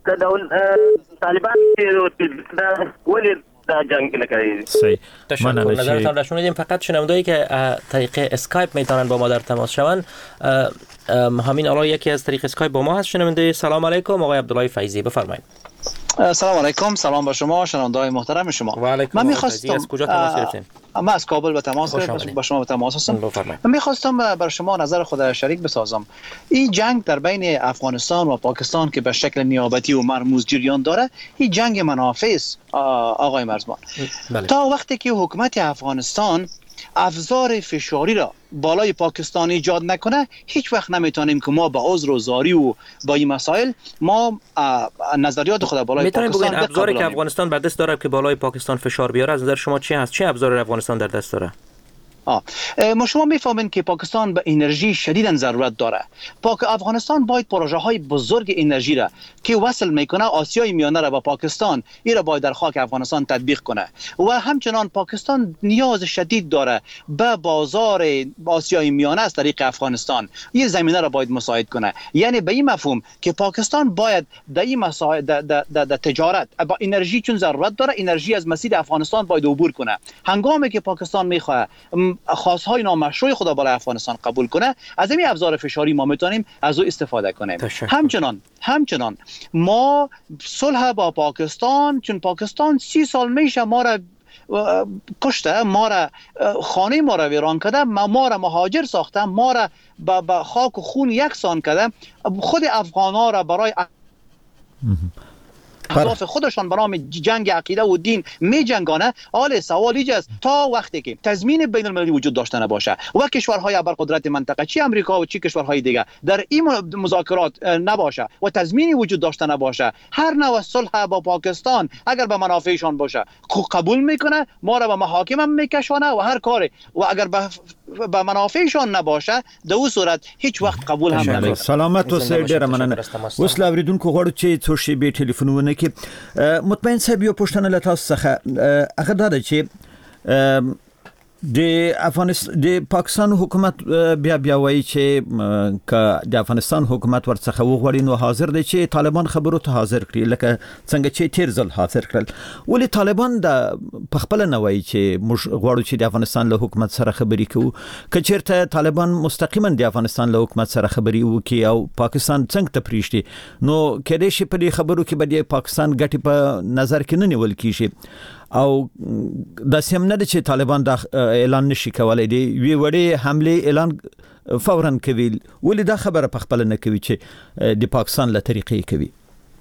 S10: طالبان دا ولې دا جنگ نکردید.
S4: صحیح.
S5: تشکر. نظرتان را شنیدیم. فقط شنوندهایی که طریق اسکایپ میتونن با ما در تماس شوند. همین الان یکی از طریق اسکایپ با ما هست. شنونده سلام علیکم آقای عبدالله فیضی بفرمایید.
S11: سلام علیکم. سلام با شما شنونده‌های محترم شما.
S5: و علیکم.
S11: من می‌خواستم
S5: از کجا تماس گرفتین؟
S11: ما از کابل به تماس با شما به تماس هستم. میخواستم بر شما نظر خود شریک بسازم. این جنگ در بین افغانستان و پاکستان که به شکل نیابتی و مرموز جریان داره، این جنگ منافع است آقای مرزبان. تا وقتی که حکومت افغانستان افزار فشاری را بالای پاکستان ایجاد نکنه، هیچ وقت نمیتونیم که ما با عذر و زاری و با این مسائل ما نظریات خود بالای پاکستان
S5: میتونیم بگین ابزاری که افغانستان بر دست داره که بالای پاکستان فشار بیاره از نظر شما چی هست؟ چه ابزاری افغانستان در دست داره؟
S11: ما شما میفهمین که پاکستان به انرژی شدیداً ضرورت داره. افغانستان باید پروژه های بزرگ انرژی را که وصل میکنه آسیای میانه را با پاکستان، این را باید در خاک افغانستان تطبیق کنه. و همچنان پاکستان نیاز شدید داره به بازار آسیای میانه از طریق افغانستان. این زمینه را باید مساعد کنه. یعنی به این مفهوم که پاکستان باید در این مسائل در تجارت با انرژی چون ضرورت داره، انرژی از مسیر افغانستان باید عبور کنه. هنگامی که پاکستان میخواد خواستهای نامشروع خود بالای افغانستان قبول کنه، از این ابزار فشاری ما میتونیم از او استفاده کنیم. همچنان ما صلح با پاکستان، چون پاکستان 30 سال میشه ما را کشته، ما را خانه ما را ویران کرده، ما را مهاجر ساخته، ما را به خاک و خون یکسان کرده. خود افغان‌ها را برای اهداف خودشان به نام جنگ عقیده و دین می جنگانه. حال سوال اینجاست تا وقتی که تضمین بین المللی وجود داشته نباشه و کشورهای ابرقدرت منطقه چی امریکا و چی کشورهای دیگه در این مذاکرات نباشه و تضمینی وجود داشته نباشه، هر نوع صلح با پاکستان اگر به منافعشان باشه قبول میکنه، ما را به محاکم هم میکشونه و هر کاری، و اگر به منافعشان نباشه در اون صورت هیچ وقت قبول هم نمیکنه.
S4: سلامت اوسئ، ډیره مننه. اوس لا اوریدونکو غواړو چې څو شیبې ټلیفونونه کې مطمئن صاحب یو پوښتنه له تاسو څخه هغه دا ده چې د پاکستان حکومت بیا وایي چې که د افغانستان حکومت ورڅخه وغواړي نو حاضر دی چې طالبان خبرو ته حاضر کړي، لکه څنګه چې تیر ځل حاضر کړل. ولې طالبان د پخپله نه وایي چې موږ غواړو چې د افغانستان له حکومت سره خبرې کوو؟ که چېرته طالبان مستقیما د افغانستان له حکومت سره خبرې وکړي او پاکستان څنګه ته پرېږدي، نو کېدای شي په دې خبرو کې به د پاکستان ګټې په نظر کې نه نیول کېږي او داسې هم نه ده چې طالبان دا اعلان نشي کولی، د یوې وړې حملې اعلان فوراً کوي. ولې دا خبره پخپله نه کوي چې د پاکستان له طریقې کوي؟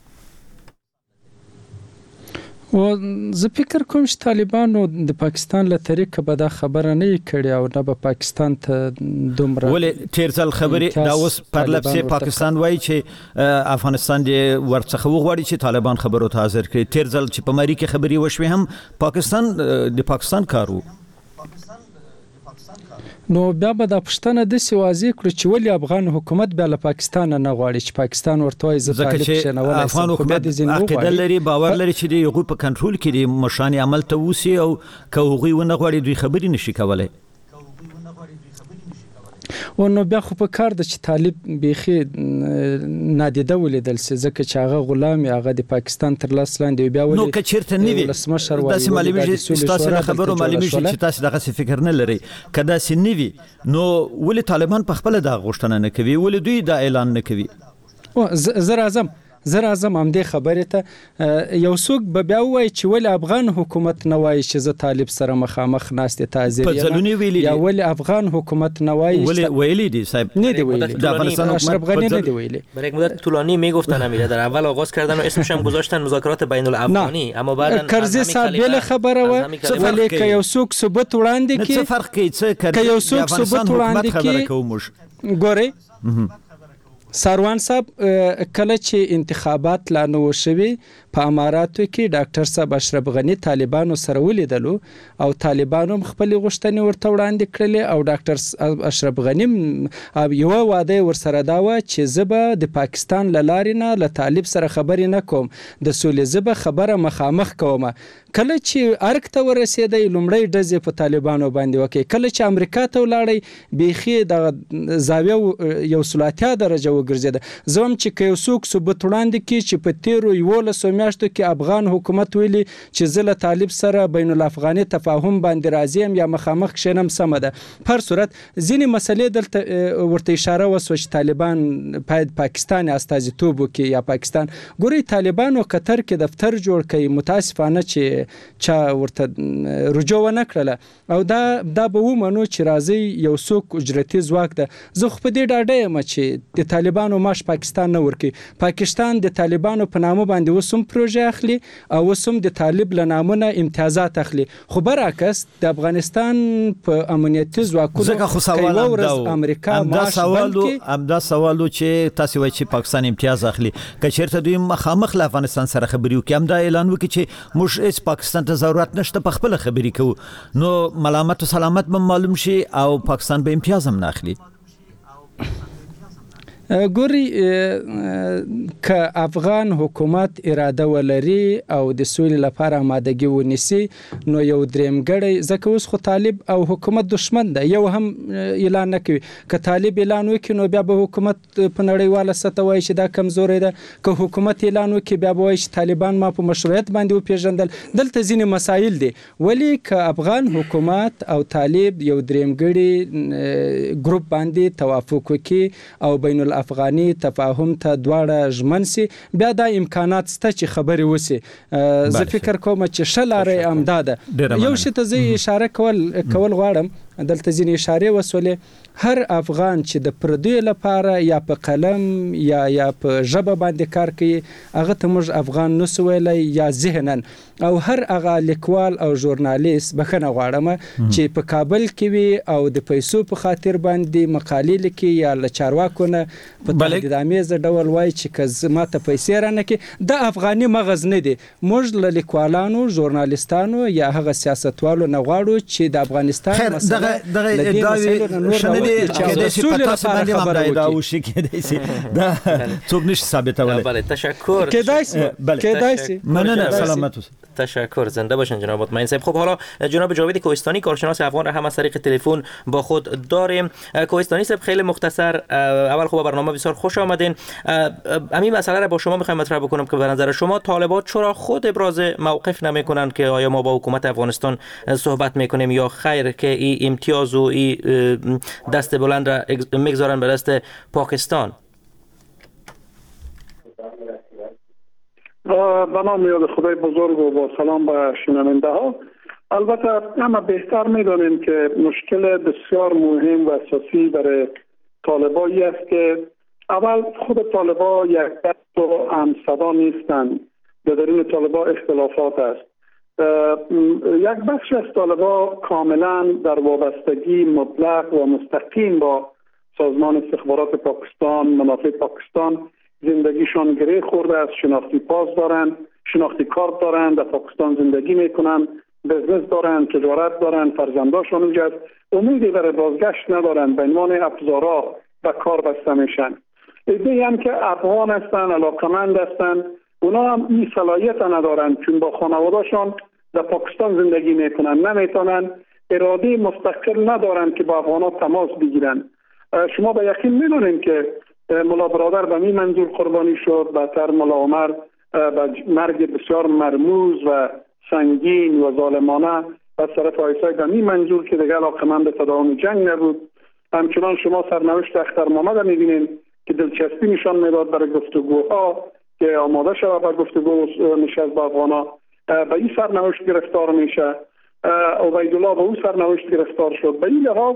S7: و زه فکر کوم چې طالبانو د پاکستان له طریقه به دا خبره نه کړې او نه به پاکستان ته دومره.
S4: ولې تیر ځل خبرې دا اوس پر لپسې پاکستان وایي چې افغانستان دې ورڅخه وغواړي چې طالبان خبرو ته حاضر کړي. تیر ځل چې په مری کې خبرې وشوې هم د پاکستان کار و.
S7: نو بیا به دا پښتنه د سیوازي کړو چې ولې افغان حکومت بیا له پاکستان نه غواړي چې پاکستان ورته وایي زه طالب شنه ولا
S4: افغان حکومت عقیده لري، باور لري چې د هغوی په کنټرول کې د مشران عمل ته وسی او که هغوی ونه غواړي دوی خبرې نشي کولای.
S7: و نو بیا خو په کار د چې طالب بیخي نادیده ولیدل سي، ځکه چې هغه غلام هغه د پاکستان تر لاس لاندې بیا ولې
S4: نو که چیرته نه وي داسې معلومیږي تاسو له خبرو معلومیږي چې تاسو دغه فکر نه لري. که داسې نه وي نو ولې طالبان په خپل دا غوښتنه نه کوي؟ ولې دوی دا اعلان نه کوي؟
S7: زه راځم همدې خبرې ته. یو څوک به بیا ووایي چې ولې افغان حکومت نه وایي چې زه طالب سره مخامخ ناستې تعذیر یا ولې افغان حکومت نه وایي
S4: ویلی دی صاحب
S7: نه دی ویلی،
S4: در افغانستان
S7: اشرف غنی نه دی ویلی.
S5: برای مدت طولانی میگفتن امیره در اول آغاز کردن و اسمش هم گذاشتن مذاکرات بین الافغانی، اما بعد
S7: کرزی صاحب بل خبره و ولی که یو څوک ثبوت وړاندې کی
S4: څه فرق کوي
S7: که یو څوک ثبوت وړاندې کی ګوري ساروان صاحب کله چې انتخابات لا نو شوي په اماراتو کې ډاکټر صاحب اشرف غنی طالبانو سره ولیدلو او طالبانو خپل غوښتنې ورته وړاندې کړلې او ډاکټر اشرف غنی یو واده ورسره دا و چې زه د پاکستان لارې نه له طالب سره خبرې نه کوم، د سولې زه خبره مخامخ کوم. کله چې ارګ ته ورسېدی لومړی ډزې په طالبانو باندې وکړي، کله چې امریکا ته ولاړی بیخي د زاویه یو سلاتیا درجه وګرځېده. زه هم چې که یو څوک ثبوت وړاندې کړي چې په تیرو 11 میاشتو کې افغان حکومت ویلي چې زه له طالب سره بین الافغاني تفاهم باندې راضي یم یا مخامخ کښېنم سمه ده. په هر صورت ځینې مسلې دلته ورته اشاره وسوه چې طالبان باید پاکستان استازیتوب وکړي یا پاکستان. ګورئ طالبانو قطر کې دفتر جوړ کړي، متاسفانه چې چا ورته رجوع نه کړله او دا به ومنو چې راځي یو څوک اجرتي ځواک ده. زه خو په دې ډاډه یم چې د طالبانو معاش پاکستان نه ورکوي. پاکستان د طالبانو په نامه باندې اوس هم پروژه اخلي او اوس هم د طالب له نامونه امتیازات اخلي. خو برعکس د افغانستان په امنیتي ځواکونو
S4: ورځ امریکا معاش امدا سوالو چې تاسو وایي چې پاکستان امتیاز اخلي که چیرته دوی مخامخ له افغانستان سره خبرې وکړي امدا اعلان وکړي چې موږ هیڅ پاکستان ته ضرورت نشته په خپل خبرې کوو نو ملامت او سلامت به معلوم شي او پاکستان به امتیاز هم نه اخلي.
S7: ګوري که افغان حکومت اراده ولري او د سولې لپاره آمادګي ونیسي نو یو درېمګړی ځکه اوس خو طالب او حکومت دشمن ده یو هم اعلان نه کوي. که طالب اعلان وکړي نو بیا به حکومت په نړیواله سطح وایي چې دا کمزوری ده. که حکومت اعلان وکړي بیا به وایي چې طالبان ما په مشروعیت باندې وپېژندل. دلته ځینې مسایل دي ولی که افغان حکومت او طالب یو درېمګړي ګروپ باندې توافق وکړي او بین افغاني تفاهم ته دواړه ژمن سي بیا دا امکانات شته چې خبرې وسی. زه فکر کوم چې شلاره امداده یو شی ته زه اشاره کول غواړم. دلته ځینې اشارې وسولې هر افغان چې د پردیو لپاره یا په قلم یا په ژبه باندې کار کوي هغه ته موږ افغان نسو ویلی یا ذهنن او هر هغه لیکوال او ژورنالیست بخښنه غواړم چې په کابل کې وي او د پیسو په خاطر باندې مقالې لیکي یا له چارواکو نه په تهدیدآمیز ډول وایي چې که ما ته پیسې رانه کړي دا افغاني مغز نه دی. موږ له لیکوالانو ژورنالیستانو یا هغه سیاستوالو نه غواړو چې د افغانستان مسله
S4: دغه ادعای کېدای شي په تاسو باندې هم دا ادعا وشي کېدای شي دا څوک نشي ثابتولی.
S5: بله تشکر.
S7: کېدای شي.
S4: مننه سلامت اوسئ.
S5: تشکر زنده باشین جناب مطمئن صاحب. خب حالا جناب جاوید کوهستانی کارشناس افغان را هم از طریق تلفن با خود داریم. کوهستانی صاحب خیلی مختصر اول خوب برنامه بسیار خوش آمدین. همین مسئله را با شما میخوایم مطرح بکنم که به نظر شما طالبان چرا خود ابراز موقف نمیکنن که آیا ما با حکومت افغانستان صحبت میکنیم یا خیر که این امتیاز و این دست بلند را میگذارن به دست پاکستان؟
S8: به نام یاد خدای بزرگ و با سلام به شنونده ها. البته اما بهتر میدانیم که مشکل بسیار مهم و اساسی برای طالبایی است که اول خود طالبا یک دست و همصدا نیستند. در درون طالبا اختلافات است. یک بخش از طالبا کاملا در وابستگی مطلق و مستقیم با سازمان استخبارات پاکستان، منافع پاکستان زندگیشان گره خورده است. شناختی پاس دارند، شناختی کارت دارند، در پاکستان زندگی میکنند، بزنس دارند، تجارت دارند، فرزنداشان اونجاست. امیدی برای بازگشت ندارند، به عنوان افزارا و کار بسته میشن. ایده هم که افغان هستند، علاقمند هستند، اونا هم این صلاحیت ندارند چون با خانواده‌شان در پاکستان زندگی میکنن، نمیتونن اراده مستقل ندارن که با افغان‌ها تماس بگیرن. شما به یقین میدونین که ملا برادر به این منظور قربانی شد، بعدتر ملا عمر به مرگ بسیار مرموز و سنگین و ظالمانه از طرف آیسای به این منظور که دیگه علاقمند به تداوم جنگ نبود. همچنان شما سرنوشت اختر محمد میبینین که دلچسپی نشان میداد برای گفتگوها که آماده شود برای گفتگو نشست با افغان‌ها. به این سرنوشت گرفتار میشه. عبیدالله به اون سرنوشت گرفتار شد. به این لحاظ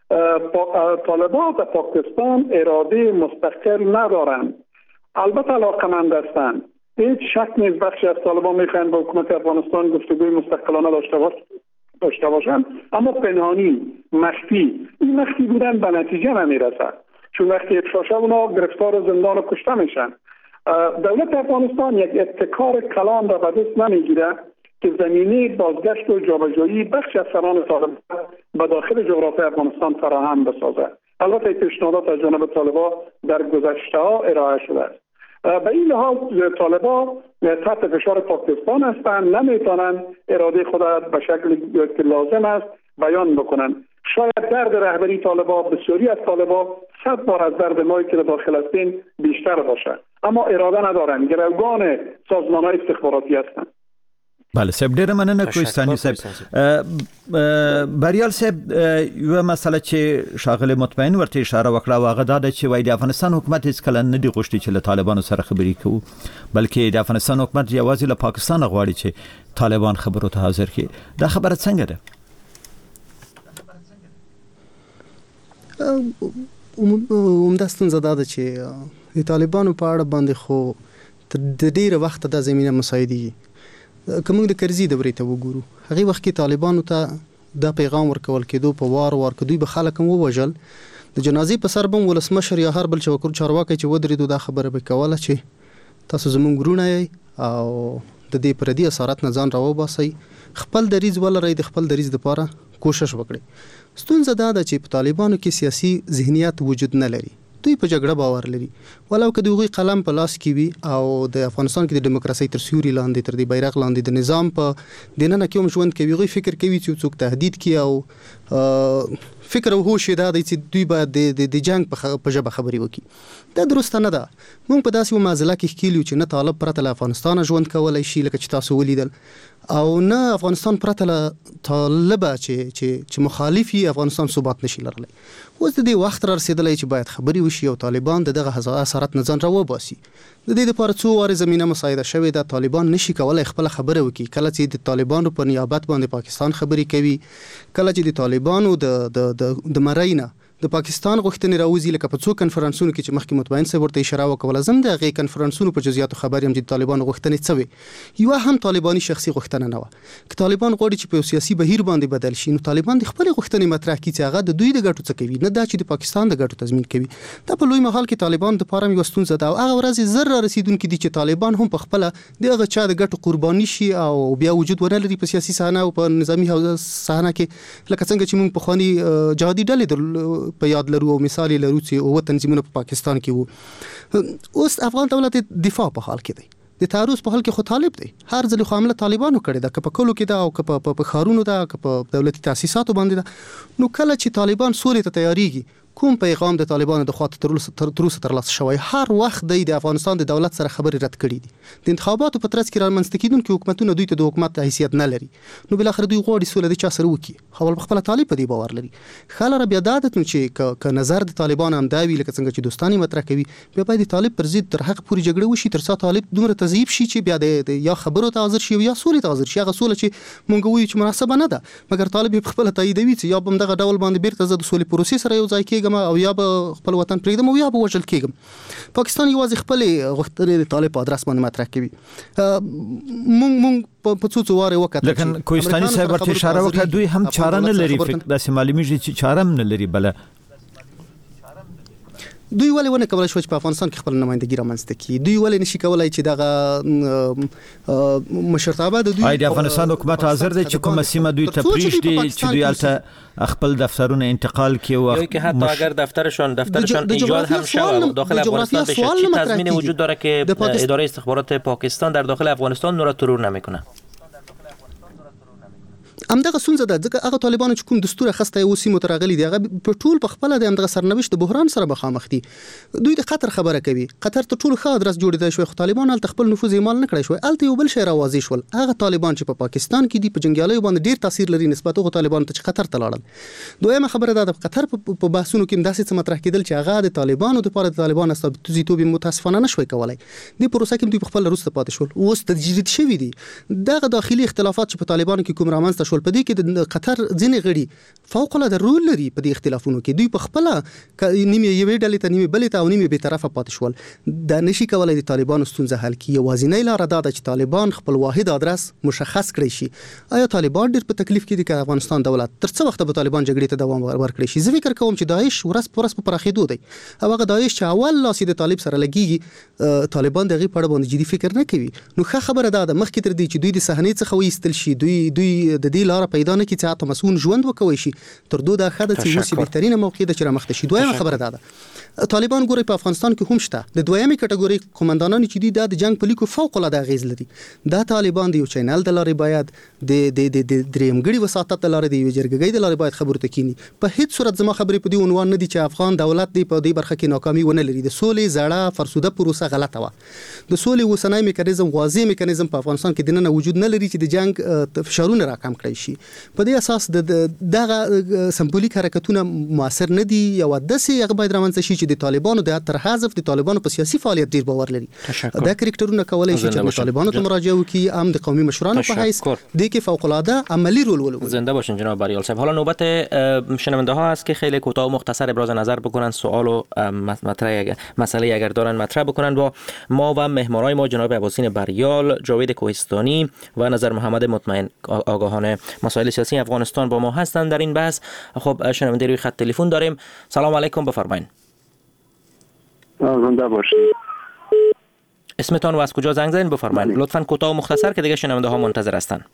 S8: طالبان در پاکستان اراده مستقل ندارند. البته علاقمند هستند. هیچ شک نیست بخشی از طالبان میخواهند با حکومت افغانستان گفتگوی مستقلانه داشته باشند، اما پنهانی، مخفی. این مخفی بودن به نتیجه نمیرسد، چون وقتی افشا شد اونا گرفتار و زندان و کشته میشن. دولت افغانستان یک ابتکار کلان را به دست نمیگیره که زمینه بازگشت و جابجایی بخش از سران طالبان به داخل جغرافیای افغانستان فراهم بسازد. البته پیشنهادات از جانب طالبان در گذشته ها ارائه شده است. به این لحاظ طالبان تحت فشار پاکستان هستند، نمیتونن اراده خود به شکل که لازم است بیان بکنن. شاید درد رهبری طالبان بسیاری از طالبان 100 بار از درد مایی که داخل هستیم بیشتر باشه، اما اراده ندارن. گروگان سازمان‌های استخباراتی هستند.
S4: بله صاحب ډیره مننه کوهستاني صاحب. بریال صاحب یو مسله چې شاغله مطمئن ورته اشاره وکړه واغه دا چې وای د افغانستان حکومت هیڅ کله نه دی غوښتي چې له طالبانو سره خبرې کوي بلکې د افغانستان حکومت یوازې له پاکستان غواړي چې طالبان خبرو ته حاضر کړي. دا خبره څنګه ده؟
S6: عمده ستونزه دا ده چې د طالبانو په اړه باندې خو د ډیره وخت د زمينه مساعدي کومه د کرزي دورې ته وګورو هغه وخت کې طالبانو ته دا پیغام ورکول کېدو په وار کدوې به خلک هم ووجل د جنازې په سر بم ولسمشر یا هر بل چارواکي چې ودرېدو دا خبره به کوله چې تاسو زمونږ ورونه یې او د دې پردي اثرات نه ځان راوباسي خپل دریز ولري د خپل دریز لپاره کوشش وکړي. ستونزه دا ده چې په طالبانو کې سیاسي ذهنیت وجود نه لري. دوی په جګړه باور لري ولو که دوی قلم په لاس کې وي او د افغانستان کې د دیموکراسي تر سیوري لاندې تر دې بیرغ لاندې د نظام په دننه کې هم ژوند کوي غوي فکر کوي چې څوک تهدید کوي او فکر او هوش دا دی چې دوی باید د جنگ په ژبه خبري وکړي. دا درست نه ده. موږ په داسې معضله کې ښکیلو چې نه طالب پرته له افغانستان ژوند کولای شي لکه چې تاسو ولیدل او نه افغانستان پرته له طالب چې مخالفي افغانستان ثبات نشي لرلی. اوس د دې وخت را رسیدلی چې باید خبري وشي او طالبان دغه اثرات نه ځان راوباسي. د دې لپاره څو واره زمينه مساعده شوې ده. طالبان نشي کولای خپل خبره وکړي کله چې د طالبانو په نیابت باندې پاکستان خبري کوي کله چې د طالبانو د مرینه د پاکستان غوښتنې راوځي لکه په څو کنفرانسونو کې چې مخکې مطمئن صاحب ورته اشاره وکوله زم د هغې کنفرانسونو په جزئیاتو خبر یم چې د طالبانو غوښتنې څه وې یوه هم طالباني شخصي غوښتنه نه وه. که طالبان غواړي چې په یو سیاسي بهیر باندې بدل شي نو طالبان د خپلې غوښتنې مطرح کړي چې هغه د دوی د ګټو څه کوي نه دا چې د پاکستان د ګټو تضمین کوي. دا په لوی مهال کې طالبان د پاره یو ستونزه ده او هغه ورځې زر را رسیدونکي دي چې طالبان هم په خپله دغه چا د ګټو قرباني شي او بیا وجود ونه لري په سیاسي صحنه او په نظامي صحنه کې لکه څنګه چې موږ پخواني جهادي ډلې په یاد لرو مثال لرو چې او تنظیمونه په پاکستان کې وو. اوس افغان دولت دفاع په حال کې دی د تعرض په حال کې خو طالب دی هر ځل خو حمله طالبانو کړې ده که په کلو کې ده او که په ښارونو ده که په دولتي تاسیساتو باندې ده. نو کله چې طالبان سولې ته تیاریږي کوم پیغام د طالبانو د خواته تر اوسه ترلاسه شوی هر وخت د افغانستان د دولت سره خبرې رد کړي دي. د انتخاباتو په ترڅ کې رامنځته کېدونکي حکومتونه دوی ته د حکومت حیثیت نه لري نو بل اخر دوی غواړي سوله د چا سره وکړي خو خپل طالب په دې باور لري. خلاره بیا دا ده چې ک نظر د طالبان هم دا وی لکه څنګه چې دوستاني مطرح کوي بیا باید طالب پر ضد تر حق پورې جګړه وشي تر څو طالب دومره تضعیف شي چې بیا د یا خبرو ته حاضر شي یا سولې ته حاضر شي. هغه سوله چې مونږ وایو چې مناسبه نه ده مګر طالب خپل تاییدوي چې یا به دغه ډول باندې بیرته د سولې پروسې سره یو ځای کېږم او یا به خپل وطن پرېږدم او یا به وژل کېږم. پاکستان یوازې خپل غوښتنې د طالب په ادرس باندې مطرح کوي. مونږ په څو واره وکړه
S4: لکه کوهستاني صاحب ورته اشاره وکړه دوی هم چاره نه لري داسې معلومیږي چې چاره هم نه لري بله
S6: دوی ولې ونه کولای شو چې په افغانستان کې خپل نمائندګي رامنځته کړي. دوی ولې نشي کولای چې دغه مشرتابه د دوی
S4: د افغانستان حکومت حاضر دی چې کومه سیمه دوی ته پریږدي چې دوی الته خپل دفترونه انتقال کړي او
S5: که حتی اگر دفترشان ایجاد هم شود داخل افغانستان بشه چی تضمین وجود داره که اداره استخبارات پاکستان در داخل افغانستان نور ترور نمیکنه؟
S6: همدغه ستونزه ده ځکه هغه طالبانو چې کوم دستور خسته یو سیمه ترغلي دی هغه په ټول په خپل د همدغه سرنوشت د بحران سره مخامخ دي. دوی د خطر خبره کوي قطر ته ټول ښه ادرس جوړ دی شوی خو طالبان ال خپل نفوذ اعمال نه کړی شوی الته یو بل شی راوځي شول هغه طالبان چې په پاکستان کې دي په جنگیالیو باندې ډیر تاثیر لري نسبت هغه طالبان ته چې قطر ته لاړل. دویمه خبره ده د قطر په بحثونو کې داسې څه مطرح کېدل چې هغه د طالبانو د لپاره د طالبان استابیتوب متاسفانه نشوي کولای. د پروسه کې دوی په خپل روسته پاتې شول اوس تجدید شوی دي. دغه داخلي اختلافات چې په طالبانو کې کوم رامنځته شول په دې کې د قطر ځینې غړي فوق العاده رول لري په دې اختلافونو کې. دوی په خپل نیمه یوې ډلې ته نیمه بلې ته او نیمه به طرفه پاتې شول. دا نشي کولای د طالبانو ستونزه حل کړي. یوازینۍ لار دا ده چې طالبان خپل واحد ادرس مشخص کړي شي. آیا طالبان ډېر په تکلیف کې دي که افغانستان دولت تر څه وخت به طالبان جګړې ته دوام ورکړي شي؟ زه فکر کوم چې داعش ورځ په ورځ په پراخېدو دی او هغه داعش چې اول لاس د طالب سره لګيږي طالبان دغه په اړه باندې جدي فکر نه کوي. نو ښه خبره ده مخکې تر دې چې دوی د صحنې څخه وایستل شي دوی د دې دې لار پیدا نه کړي چې تاسو مسؤل ژوند وکوي شي تر دوه د خاطر چې اوس بهترینه موقع ده چې را مخته شي. دویمه خبره ده طالبان ګوري په افغانستان کې هم شته د دویمه کټګوري قومندانان چې دي د جنگ په لیکو فوق العاده غیز لري. دا طالبان دی یو چینل د لارې باید د درېمګړي وساتت د لارې دی یو جرګګۍ د لارې باید خبرو ته کینی. په هیڅ صورت زما خبرې په دې عنوان نه دي چې افغان دولت دی په دې برخه کې ناکامي ونه لري. د سولې زړه فرسوده پروسه غلطه و. د سولې وسنۍ میکانیزم واضح میکانیزم په افغانستان کې دنه وجود نه لري چې د جنگ فشارونه راکم کړی شي. په دې اساس دغه سمبولیک حرکتونه موثر نه دي. یو داسې هغه باید رامنځته شي چې د طالبانو د تر حذف د طالبانو په سیاسي فعالیت ډیر باور لري. دا کرکټرونه کولای شي چې طالبانو ته مراجعه وکړي ام د قومي مشرانو په حیث د کې فوق العاده عملی رول ولوبه.
S5: زنده باشین جناب بریال صاحب. حالا نوبت شنونده ها است که خیلی کوتاه و مختصر ابراز نظر بکنن، سوال و مسئله اگر دارن مطرح بکنن. با ما و مهمانای ما جناب ابوالحسین بریال، جاوید کوهستانی و نظر محمد مطمئن آگاهان مسائل سیاسی افغانستان با ما هستند در این بحث. خب شنونده روی خط تلفن داریم. سلام علیکم، بفرمایید.
S8: زنده باشین.
S5: اسمتان و از کجا زنگ زدین بفرمایید. لطفاً کوتاه و مختصر که دیگه شنونده ها منتظر هستند.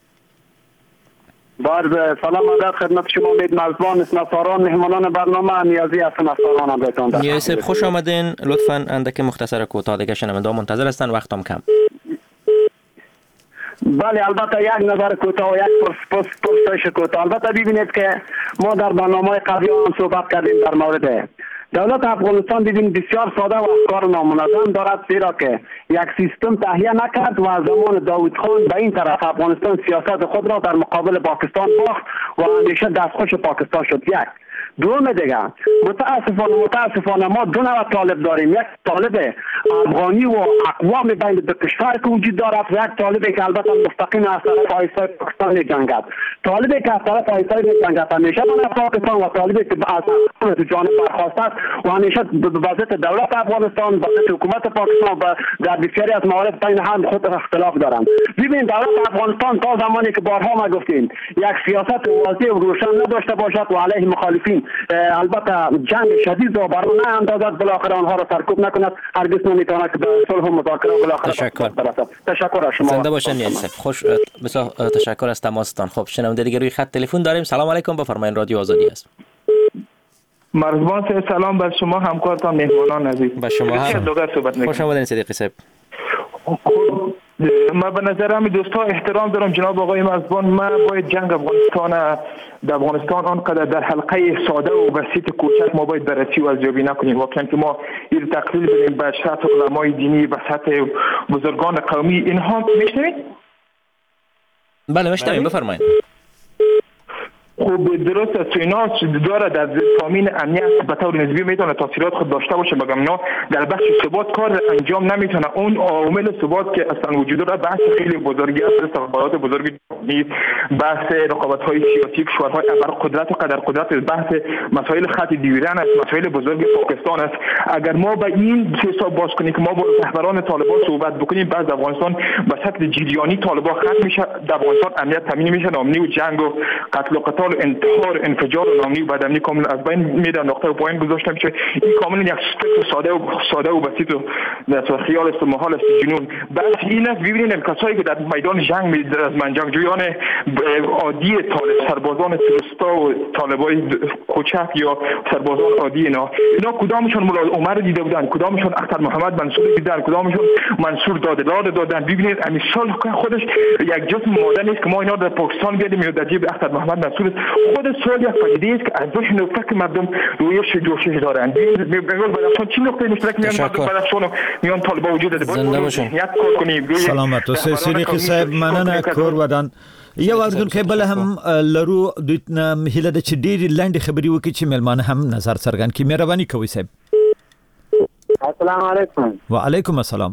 S8: سلام علیکم خدمت شما امید مرزبان، اسنافاران، مهمانان برنامه، نیازی هستم از ساران بهتون.
S5: نیازی صاحب خوش آمدین. لطفاً اندک مختصر کوتاه دیگه شنونده ها منتظر هستند، وقتم کم.
S8: بله البته یک نظر کوتاه و یک پرسش کوتاه. البته ببینید که ما در برنامه قبلی هم صحبت کردیم در مورد دولت افغانستان دیدیم بسیار ساده و افکار نامنظم دارد، زیرا که یک سیستم تهیه نکرد و از زمان داوود خان به این طرف افغانستان سیاست خود را در مقابل پاکستان باخت و همیشه دستخوش پاکستان شد. یک دوم دیگه متاسفانه ما دو نوع طالب داریم. یک طالب افغانی و اقوام بین دو کشور که وجود دارد و یک طالبی که البته مستقیم از طرف آیسای پاکستان می‌جنگد. طالبی که از طرف آیسای می‌جنگد همیشه به پاکستان و طالبی که از جانب برخواسته است و همیشه به ضد دولت افغانستان، به ضد حکومت پاکستان و در بسیاری از موارد بین هم خود اختلاف دارند. ببین دولت افغانستان تا زمانی که بارها ما گفتیم یک سیاست واضح و روشن نداشته باشد و علیه مخالفین البته جنگ شدید و برای نه اندازد بالاخره آنها را سرکوب نکند، هرگز نمیتواند که به صلح و مذاکره بالاخره برسد. تشکر از شما.
S5: زنده باشین نیازی صاحب. خوش بسیار تشکر از تماستان. خب شنونده دیگه روی خط تلفن داریم. سلام علیکم، بفرمایید. رادیو آزادی است.
S12: مرزبان صاحب سلام بر شما، همکارتان، مهمانان عزیز.
S5: با شما هم خوش آمدین صدیقی صاحب.
S12: ما به نظر همین دوستا احترام دارم جناب آقای مرزبان. ما باید جنگ افغانستان آنقدر در حلقه ساده و بسیط کوچک ما باید بررسی و ارزیابی نکنیم. واقعا که ما این تقلیل بدیم به سطح علمای دینی، به سطح بزرگان قومی. اینها میشنوید؟
S5: بله میشنویم، بفرمایید.
S12: خب درست است، اینا داره در تامین امنیت به طور نسبی میتونه تاثیرات خود داشته باشه، مگم اینا در بخش ثبات کار انجام نمیتونه. اون عامل ثبات که اصلا وجود داره بحث خیلی بزرگی است، استخبارات بزرگی نیست، بحث رقابت های سیاسی کشورهای ابرقدرت و قدرقدرت، بحث مسائل خط دیویران است، مسائل بزرگ پاکستان است. اگر ما به این حساب باز کنیم که ما با رهبران طالبان صحبت بکنیم، بعد افغانستان به شکل جریانی طالبان ختم میشه، در افغانستان امنیت تامین میشه، نامنی و جنگ و قتل و قتال، انتحار، انفجار و نامنی و بدامنی کاملا از بین میره. نقطه پایین گذاشته میشه. این کاملا یک فکر ساده و بسیط و در خیال است و محال است جنون. بس این است ببینید کسایی که در میدان جنگ از جنگجویان عادی طالب، سربازان تروستا و طالبای کوچک یا سربازان عادی اینا کدامشون مولا عمر دیده بودن، کدامشون اختر محمد منصور دیدن، کدامشون منصور دادلار دادن. ببینید همین سال خودش یک جسم ماده نیست که ما اینا در پاکستان بیاریم یا در جیب اختر محمد منصور. خود سوال یک پدیده است که از ذهن و فکر مردم رویش جوشش دارند. میگم بدخشان چی نقطه مشترک میان مردم بدخشان و میان طالبان وجود داره.
S5: زنده باشین.
S4: سلامت اوسئ صدیقی صاحب، مننه کور ودان. یو اردن کې بل هم لرو د هیله د چې ډېری لاندې خبري وکړي چې ملمانه هم نظر څرګند کړي. مهرباني کوئ صاحب.
S8: السلام علیکم.
S4: وعلیکم السلام.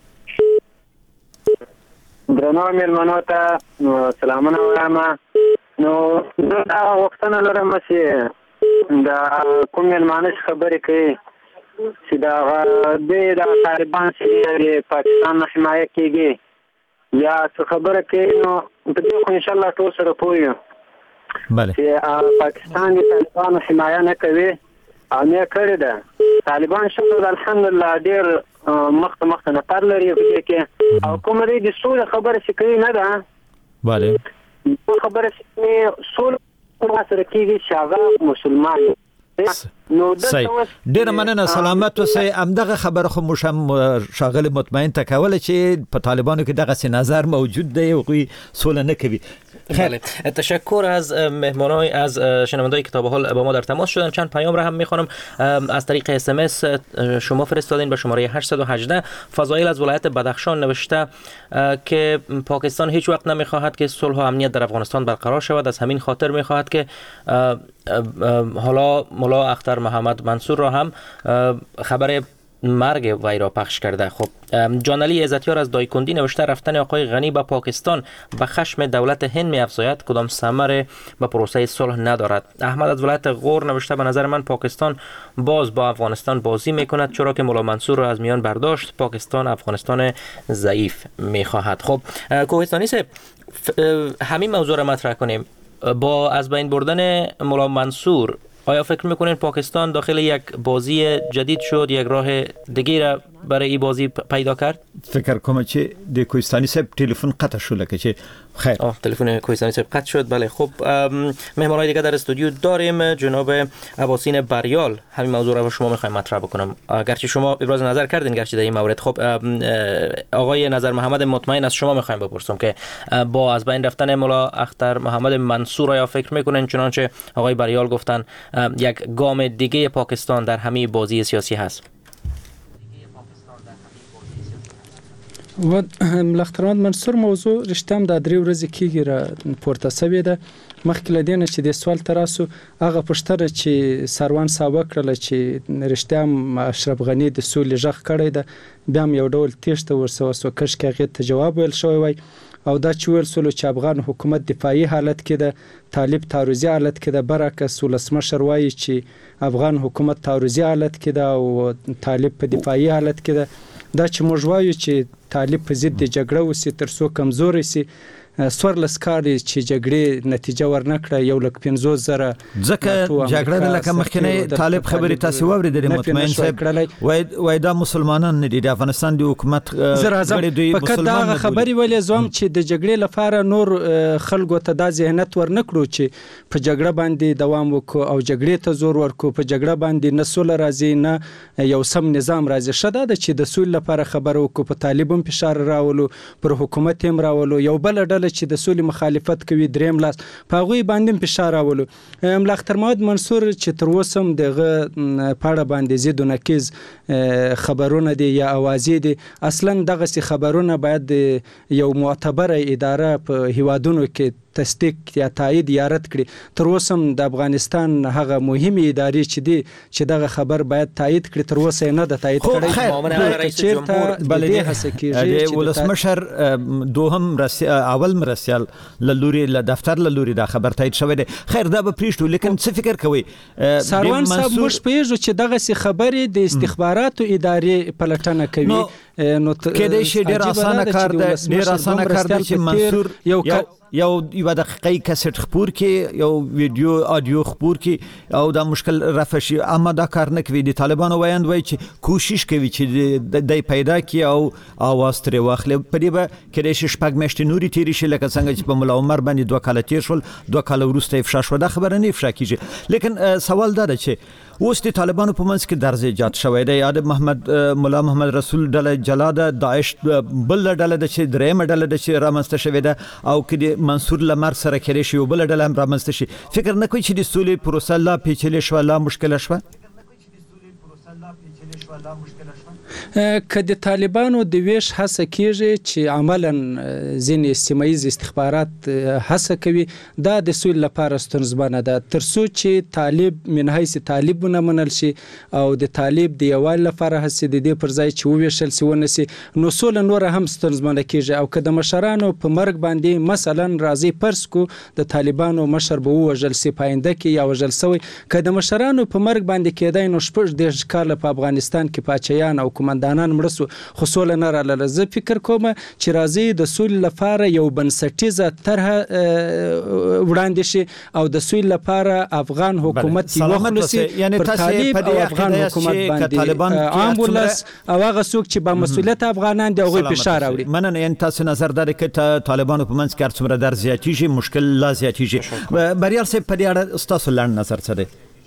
S8: درنو ملمنو ته سلامونه وایم. نو دا وختونه لرم چې دا کوم ملمانه خبرې کوي چې دا د طالبان چې پاکستان حمایه کوي یا څه خبره کوي، نو په دې خو ان شاء الله ټول سره پوهیږو چې پاکستان د طالبانو حمایه نه کوي او نه کړې ده. طالبان شکر الحمدلله ډېر مخته نفر لري په دې کې، او کوم د سولې خبره چې کوي نه ده.
S4: بله
S8: خبره چې سول ما سره کېږي چې هغه مسلمان نو
S4: ډیر مننه سلامت اوسئ. همدغه خبره خو موږ هم شاغل مطمئن تکول چې په طالبانو کې دغه نظر موجود دی او کوئی سول نه کوي.
S5: بله تشکر از مهمانای از شنوندای کتاب حال با ما در تماس شدن. چند پیام را هم میخوانم از طریق اس ام اس شما فرستادین به شماره 818. فضایل از ولایت بدخشان نوشته که پاکستان هیچ وقت نمیخواهد که صلح و امنیت در افغانستان برقرار شود، از همین خاطر میخواهد که حالا ملا اختر محمد منصور را هم خبر مرگ وی را پخش کرده. خب جانعلی عزتیار از دایکندی نوشته رفتن آقای غنی به پاکستان به خشم دولت هند می افزاید، کدام ثمر به پروسه صلح ندارد. احمد از ولایت غور نوشته به نظر من پاکستان باز با افغانستان بازی می کند، چرا که ملا منصور را از میان برداشت. پاکستان افغانستان ضعیف می خواهد. خب کوهستانی صاحب همین موضوع را مطرح کنیم. با از بین بردن ملا منصور آیا فکر میکنین پاکستان داخل یک بازی جدید شد، یک راه دیگه را برای این بازی پیدا کرد؟
S4: فکر کنم چې د کوهستانی صاحب تلفن قطع شو لکه چې خیر
S5: تلفن کوهستانی صاحب قطع شد. بله خب مهمانای دیگه در استودیو داریم. جناب عباسین بریال همین موضوع را با شما میخوایم مطرح بکنم، اگرچه شما ابراز نظر کردین گرچه در این مورد. خب آقای نظر محمد مطمئن از شما میخوایم بپرسم که با از بین رفتن ملا اختر محمد منصور آیا فکر میکنین چنانچه آقای بریال گفتن یک گام دیگه پاکستان در همه بازی سیاسی هست؟
S7: و ملختران منصور موضوع رښتیا د 3 ورځې کېږي را پورته سوې ده. مخکې له دې نه چې د سوال تراسو هغه پوښتنه چې سروان صاحب وکړله چې رښتیا اشرف غني د سولې غږ کړی ده، بیا هم یو ډول تېښته ورسره وسوه، کاشکې هغې ته جواب ویل شوی وای او دا چې ویل سولو چې افغان حکومت دفاعي حالت کې ده، طالب تعرضي حالت کې ده. برعکس ولسمشر وایي چې افغان حکومت تعرضي حالت کې ده او طالب په دفاعي حالت کې ده. دا چې موږ وایو چې طالب په ضد جګړه وسي تر څو کمزوري سي، سورلس کاري چې جګړې نتیجه ورنکړه 150,000
S4: ځکه جګړه لکه مخکنی طالب خبري تاسو واوریدل مطمئن صاحب وای دا مسلمانان نه دي، د افغانستان د حکومت غړي دوی مسلمان
S7: نه دي. خبري ولې زوم چې د جګړې لپاره نور خلکو ته د ذهنیت ورنکړو چې په جګړه باندې دوام وکړو او جګړې ته زور ورکړو، په جګړه باندې نه سول راځي نه یو سم نظام راځي. شته د چې د سول لپاره خبرو وکړو، په طالبان فشار راولو، پر حکومت هم راولو، یو بل ډله چې د سولې مخالفت کوي دریم لاس په هغوی باندې فشار راولو. ملختر محمد منصور چې تر اوسه هم دغه پاړه باندې زید و نقیز خبرونه دي یا اوازې دي، اصلا دغه خبرونه باید یو معتبره اداره په هیوادونو کې تصدیق یا تایید یا رد کړي. تر اوسه هم د افغانستان هغه مهمه ادارې چې دي چې دغه خبر باید تایید کړي، تر اوسه نه د تایید کړي.
S5: چیرته
S4: بلدي هڅه کیږي چې ولسمشر دوهم اول مرسیال لوري ل دفتر لوري دا خبر تایید شوی دی. خیر دا به پریشتو، لیکن څه فکر کوي
S7: سروان صاحب موږ پیژو چې دغه خبرې د استخباراتو ادارې پلټنه کوي،
S4: نو کله شي ډیر اسانه کار دی، ډیر اسانه کار دی چې منصور یو دقیقه کیسټ خبر کې یو ویډیو اډیو خبر کې او دا مشکل رفع شي، اما دا کار نه کوي. د طالبانو وایند وای چې کوشش کوي چې د پیدا کی او اواز تر واخلې په دې به کله شي شپږ میاشتې نوري تیری شي، لکه څنګه چې په ملا عمر باندې 2 کال تیر شول، 2 کال وروسته افشا شو. دا خبره نه افشا کیږي. لیکن سوال دا ده چې اوس د طالبانو په منځ کې درز ایجاد شوی دی. یاد محمد مولا محمد رسول ډله جلاده داعش بل ډله د چې درېم ډله د چې رامنځته شوی ده او کې منصور لمر سره کړي شي بل ډله هم رامنځته شي. فکر نه کوي چې د سولې پروسه لا پیچلې شو، لا مشکل شو؟
S7: که د طالبانو د ویش هڅه کیږي چې عملاً ځینې سیمایي استخبارات هڅه کوي، دا د سولې لپاره ستونزمنه ده. تر څو چې طالب من حیث طالبونه منل شي او د طالب د یووالي لپاره هڅې د دې پر ځای چې وویشل شي ونسي، نو سوله نور هم ستونزمنه کیږي. او که د مشرانو په مرګ باندې مثلا راځي پرس کو د طالبانو مشر به ووژل شي پاینده کې یا وژل شوی، که د مشرانو په مرګ باندې کېدای نو 14 کال په افغانستان افغانستان کې پاچایان او کمانډانان مړه سو خو سوله نه راغله. زه فکر کوم چې راځي د سولې لپاره یو بنسټیزه طرحه وړاندې شي او د سولې لپاره افغان حکومت یو خلصي پر طالب او افغان حکومت باندې عام ولس او هغه څوک چې با مسؤلیت افغانان دی هغه فشار راوړي.
S4: مننه. یعنی تاسو نظر لرئ چې طالبانو په منځ کې هر څومره در زیاتیږي مشکل لا زیاتیږي. بریال صاحب په دې اړه تاسو لاندې نظر څه دی؟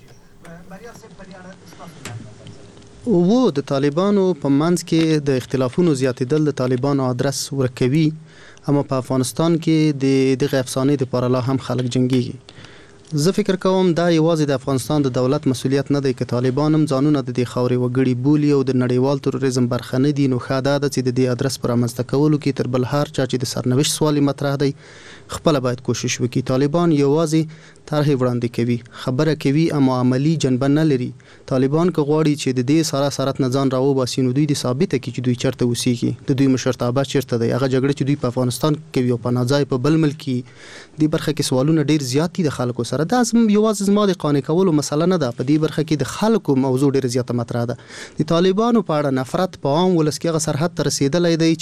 S6: و د طالبانو په منځ کې د اختلافونو زیاتېدل د طالبانو ادرس ورکوي، اما په افغانستان کې د دغه افسانې لپاره لا هم خلک جنګيږي. زه فکر کوم دا یوازې د افغانستان د دولت مسؤلیت نه دی که طالبان هم ځانونه د دې خاورې وګړي بولي او د نړیوال تروریزم برخه نه دي، نو ښه دا ده چې د دې ادرس پر رامنځته کولو کې تر بل هر چا چې د سرنوشت سوال مطرح دی خپله باید کوشش وکړي. طالبان یوازې طرحې وړاندې کوي، خبره کوي اما عملی جنبه نه لري. طالبان که غواړي چې د دې سره سرت نه ځان راوباسي نو دوی د ثابته کړي چې دوی چېرته اوسېږي، د دوی مشرتابه چېرته دی. هغه جګړه چې دوی په افغانستان کوي او په ناځای په بل ملک کې دې برخه کې سوالونه ډېر زیات دي د خلکو سره. دا یوازې زما د قانع کولو مسله نه ده، په دې برخه کې د خلکو موضوع ډېر زیاته مطرح ده. د طالبانو په اړه نفرت په عام ولس کې هغه سرحد ته رسېدلی دی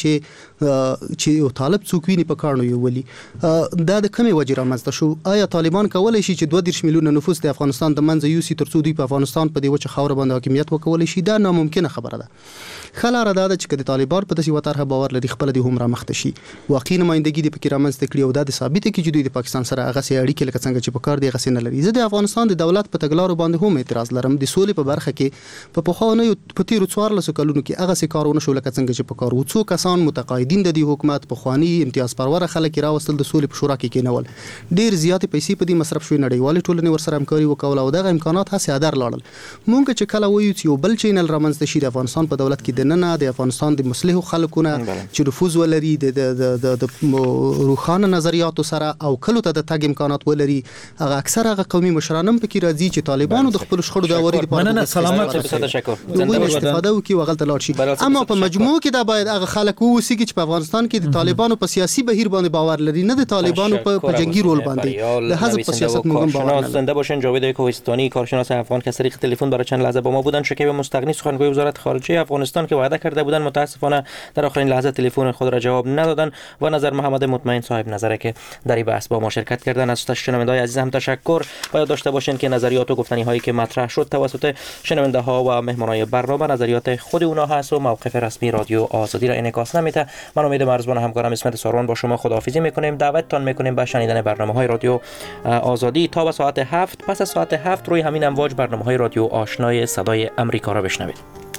S6: چې یو طالب څوک ویني په کاڼو یې ولي. دا د کومې وجې رامنځته شو؟ آیا طالبان کولی شي چې 32 میلیونه نفوس د افغانستان د منځه یوسي ترڅو دوی په افغانستان په دې وچه خاوره باندې حاکمیت وکولی شي؟ دا ناممکنه خبره ده. ښه لاره دا ده چې که د طالبان په داسې یوه طرحه باور لري خپله دې هم رامخته شي، واقعي نمایندګي دې پکې رامنځته کړي او دا د ثابته کړي چې دوی د پاکستان سره هغسې اړیکې لکه څنګه چې په کار دي هغسې نه لري. زه د افغانستان د دولت په تګلارو باندې هم اعتراض لرم. د سولې په برخه کې په پخوانیو په تېرو 14 کلونو کې هغسې کار ونه شو لکه څنګه چې په کار و. څو کسان متقاعدین د دې حکومت پخواني امتیاز پروره خلک یې راوستل د سولې په شورا کې کېنول، ډېر زیاتې پیسې په دې مصرف شوې، نړیوالې ټولنې ورسره همکاري وکوله او دغه امکانات هسې هدر لاړل. مونږ چې کله وایو چې یو بل چینل رامنځته شي د افغانستان په دولت کې دننه د افغانستان د مصلحو خلکو نه چې نفوذ ولري د روښانه نظریاتو سره او کلو ته د تګ امکانات ولري، هغه اکثر هغه قومي مشران هم پکې راځي چې طالبانو د خپل شخړو د اوري
S4: لپاره سلامت
S6: استفاده وکړي او هغه لاړ شي. اما په مجموع کې دا باید هغه خلک ووسیږي چې په افغانستان کې د طالبانو په سیاسي بهیر باندې باور لري، نه د طالبانو په جنگي رول باندې د حزب په سیاست موږ باور نه لري.
S5: زنده باشین. جاوید کوهستانی کارشناس افغان که از طریق تلفن برای چند لحظه با ما بودن. شکیب مستغنی سخنگوی وزارت خارجه افغانستان که وعده کرده بودند متاسفانه در آخرین لحظه تلفن خود را جواب ندادن و نظر محمد مطمئن صاحب نظره که در این بحث با ما شرکت کردن. از شنونده‌های عزیز هم تشکر و یاد داشته باشین که نظریات و گفتنی هایی که مطرح شد توسط شنونده ها و مهمانان برنامه نظریات خود اونها هست و موقف رسمی رادیو آزادی را انعکاس نمیده. من امید مرزبان و همکارم اسمت ساروان با شما خداحافظی میکنیم. دعوتتان میکنیم به شنیدن برنامه‌های رادیو آزادی تا به ساعت 7. پس از ساعت 7 روی همین امواج برنامه‌های رادیو آشنای صدای امریکا را بشنوید.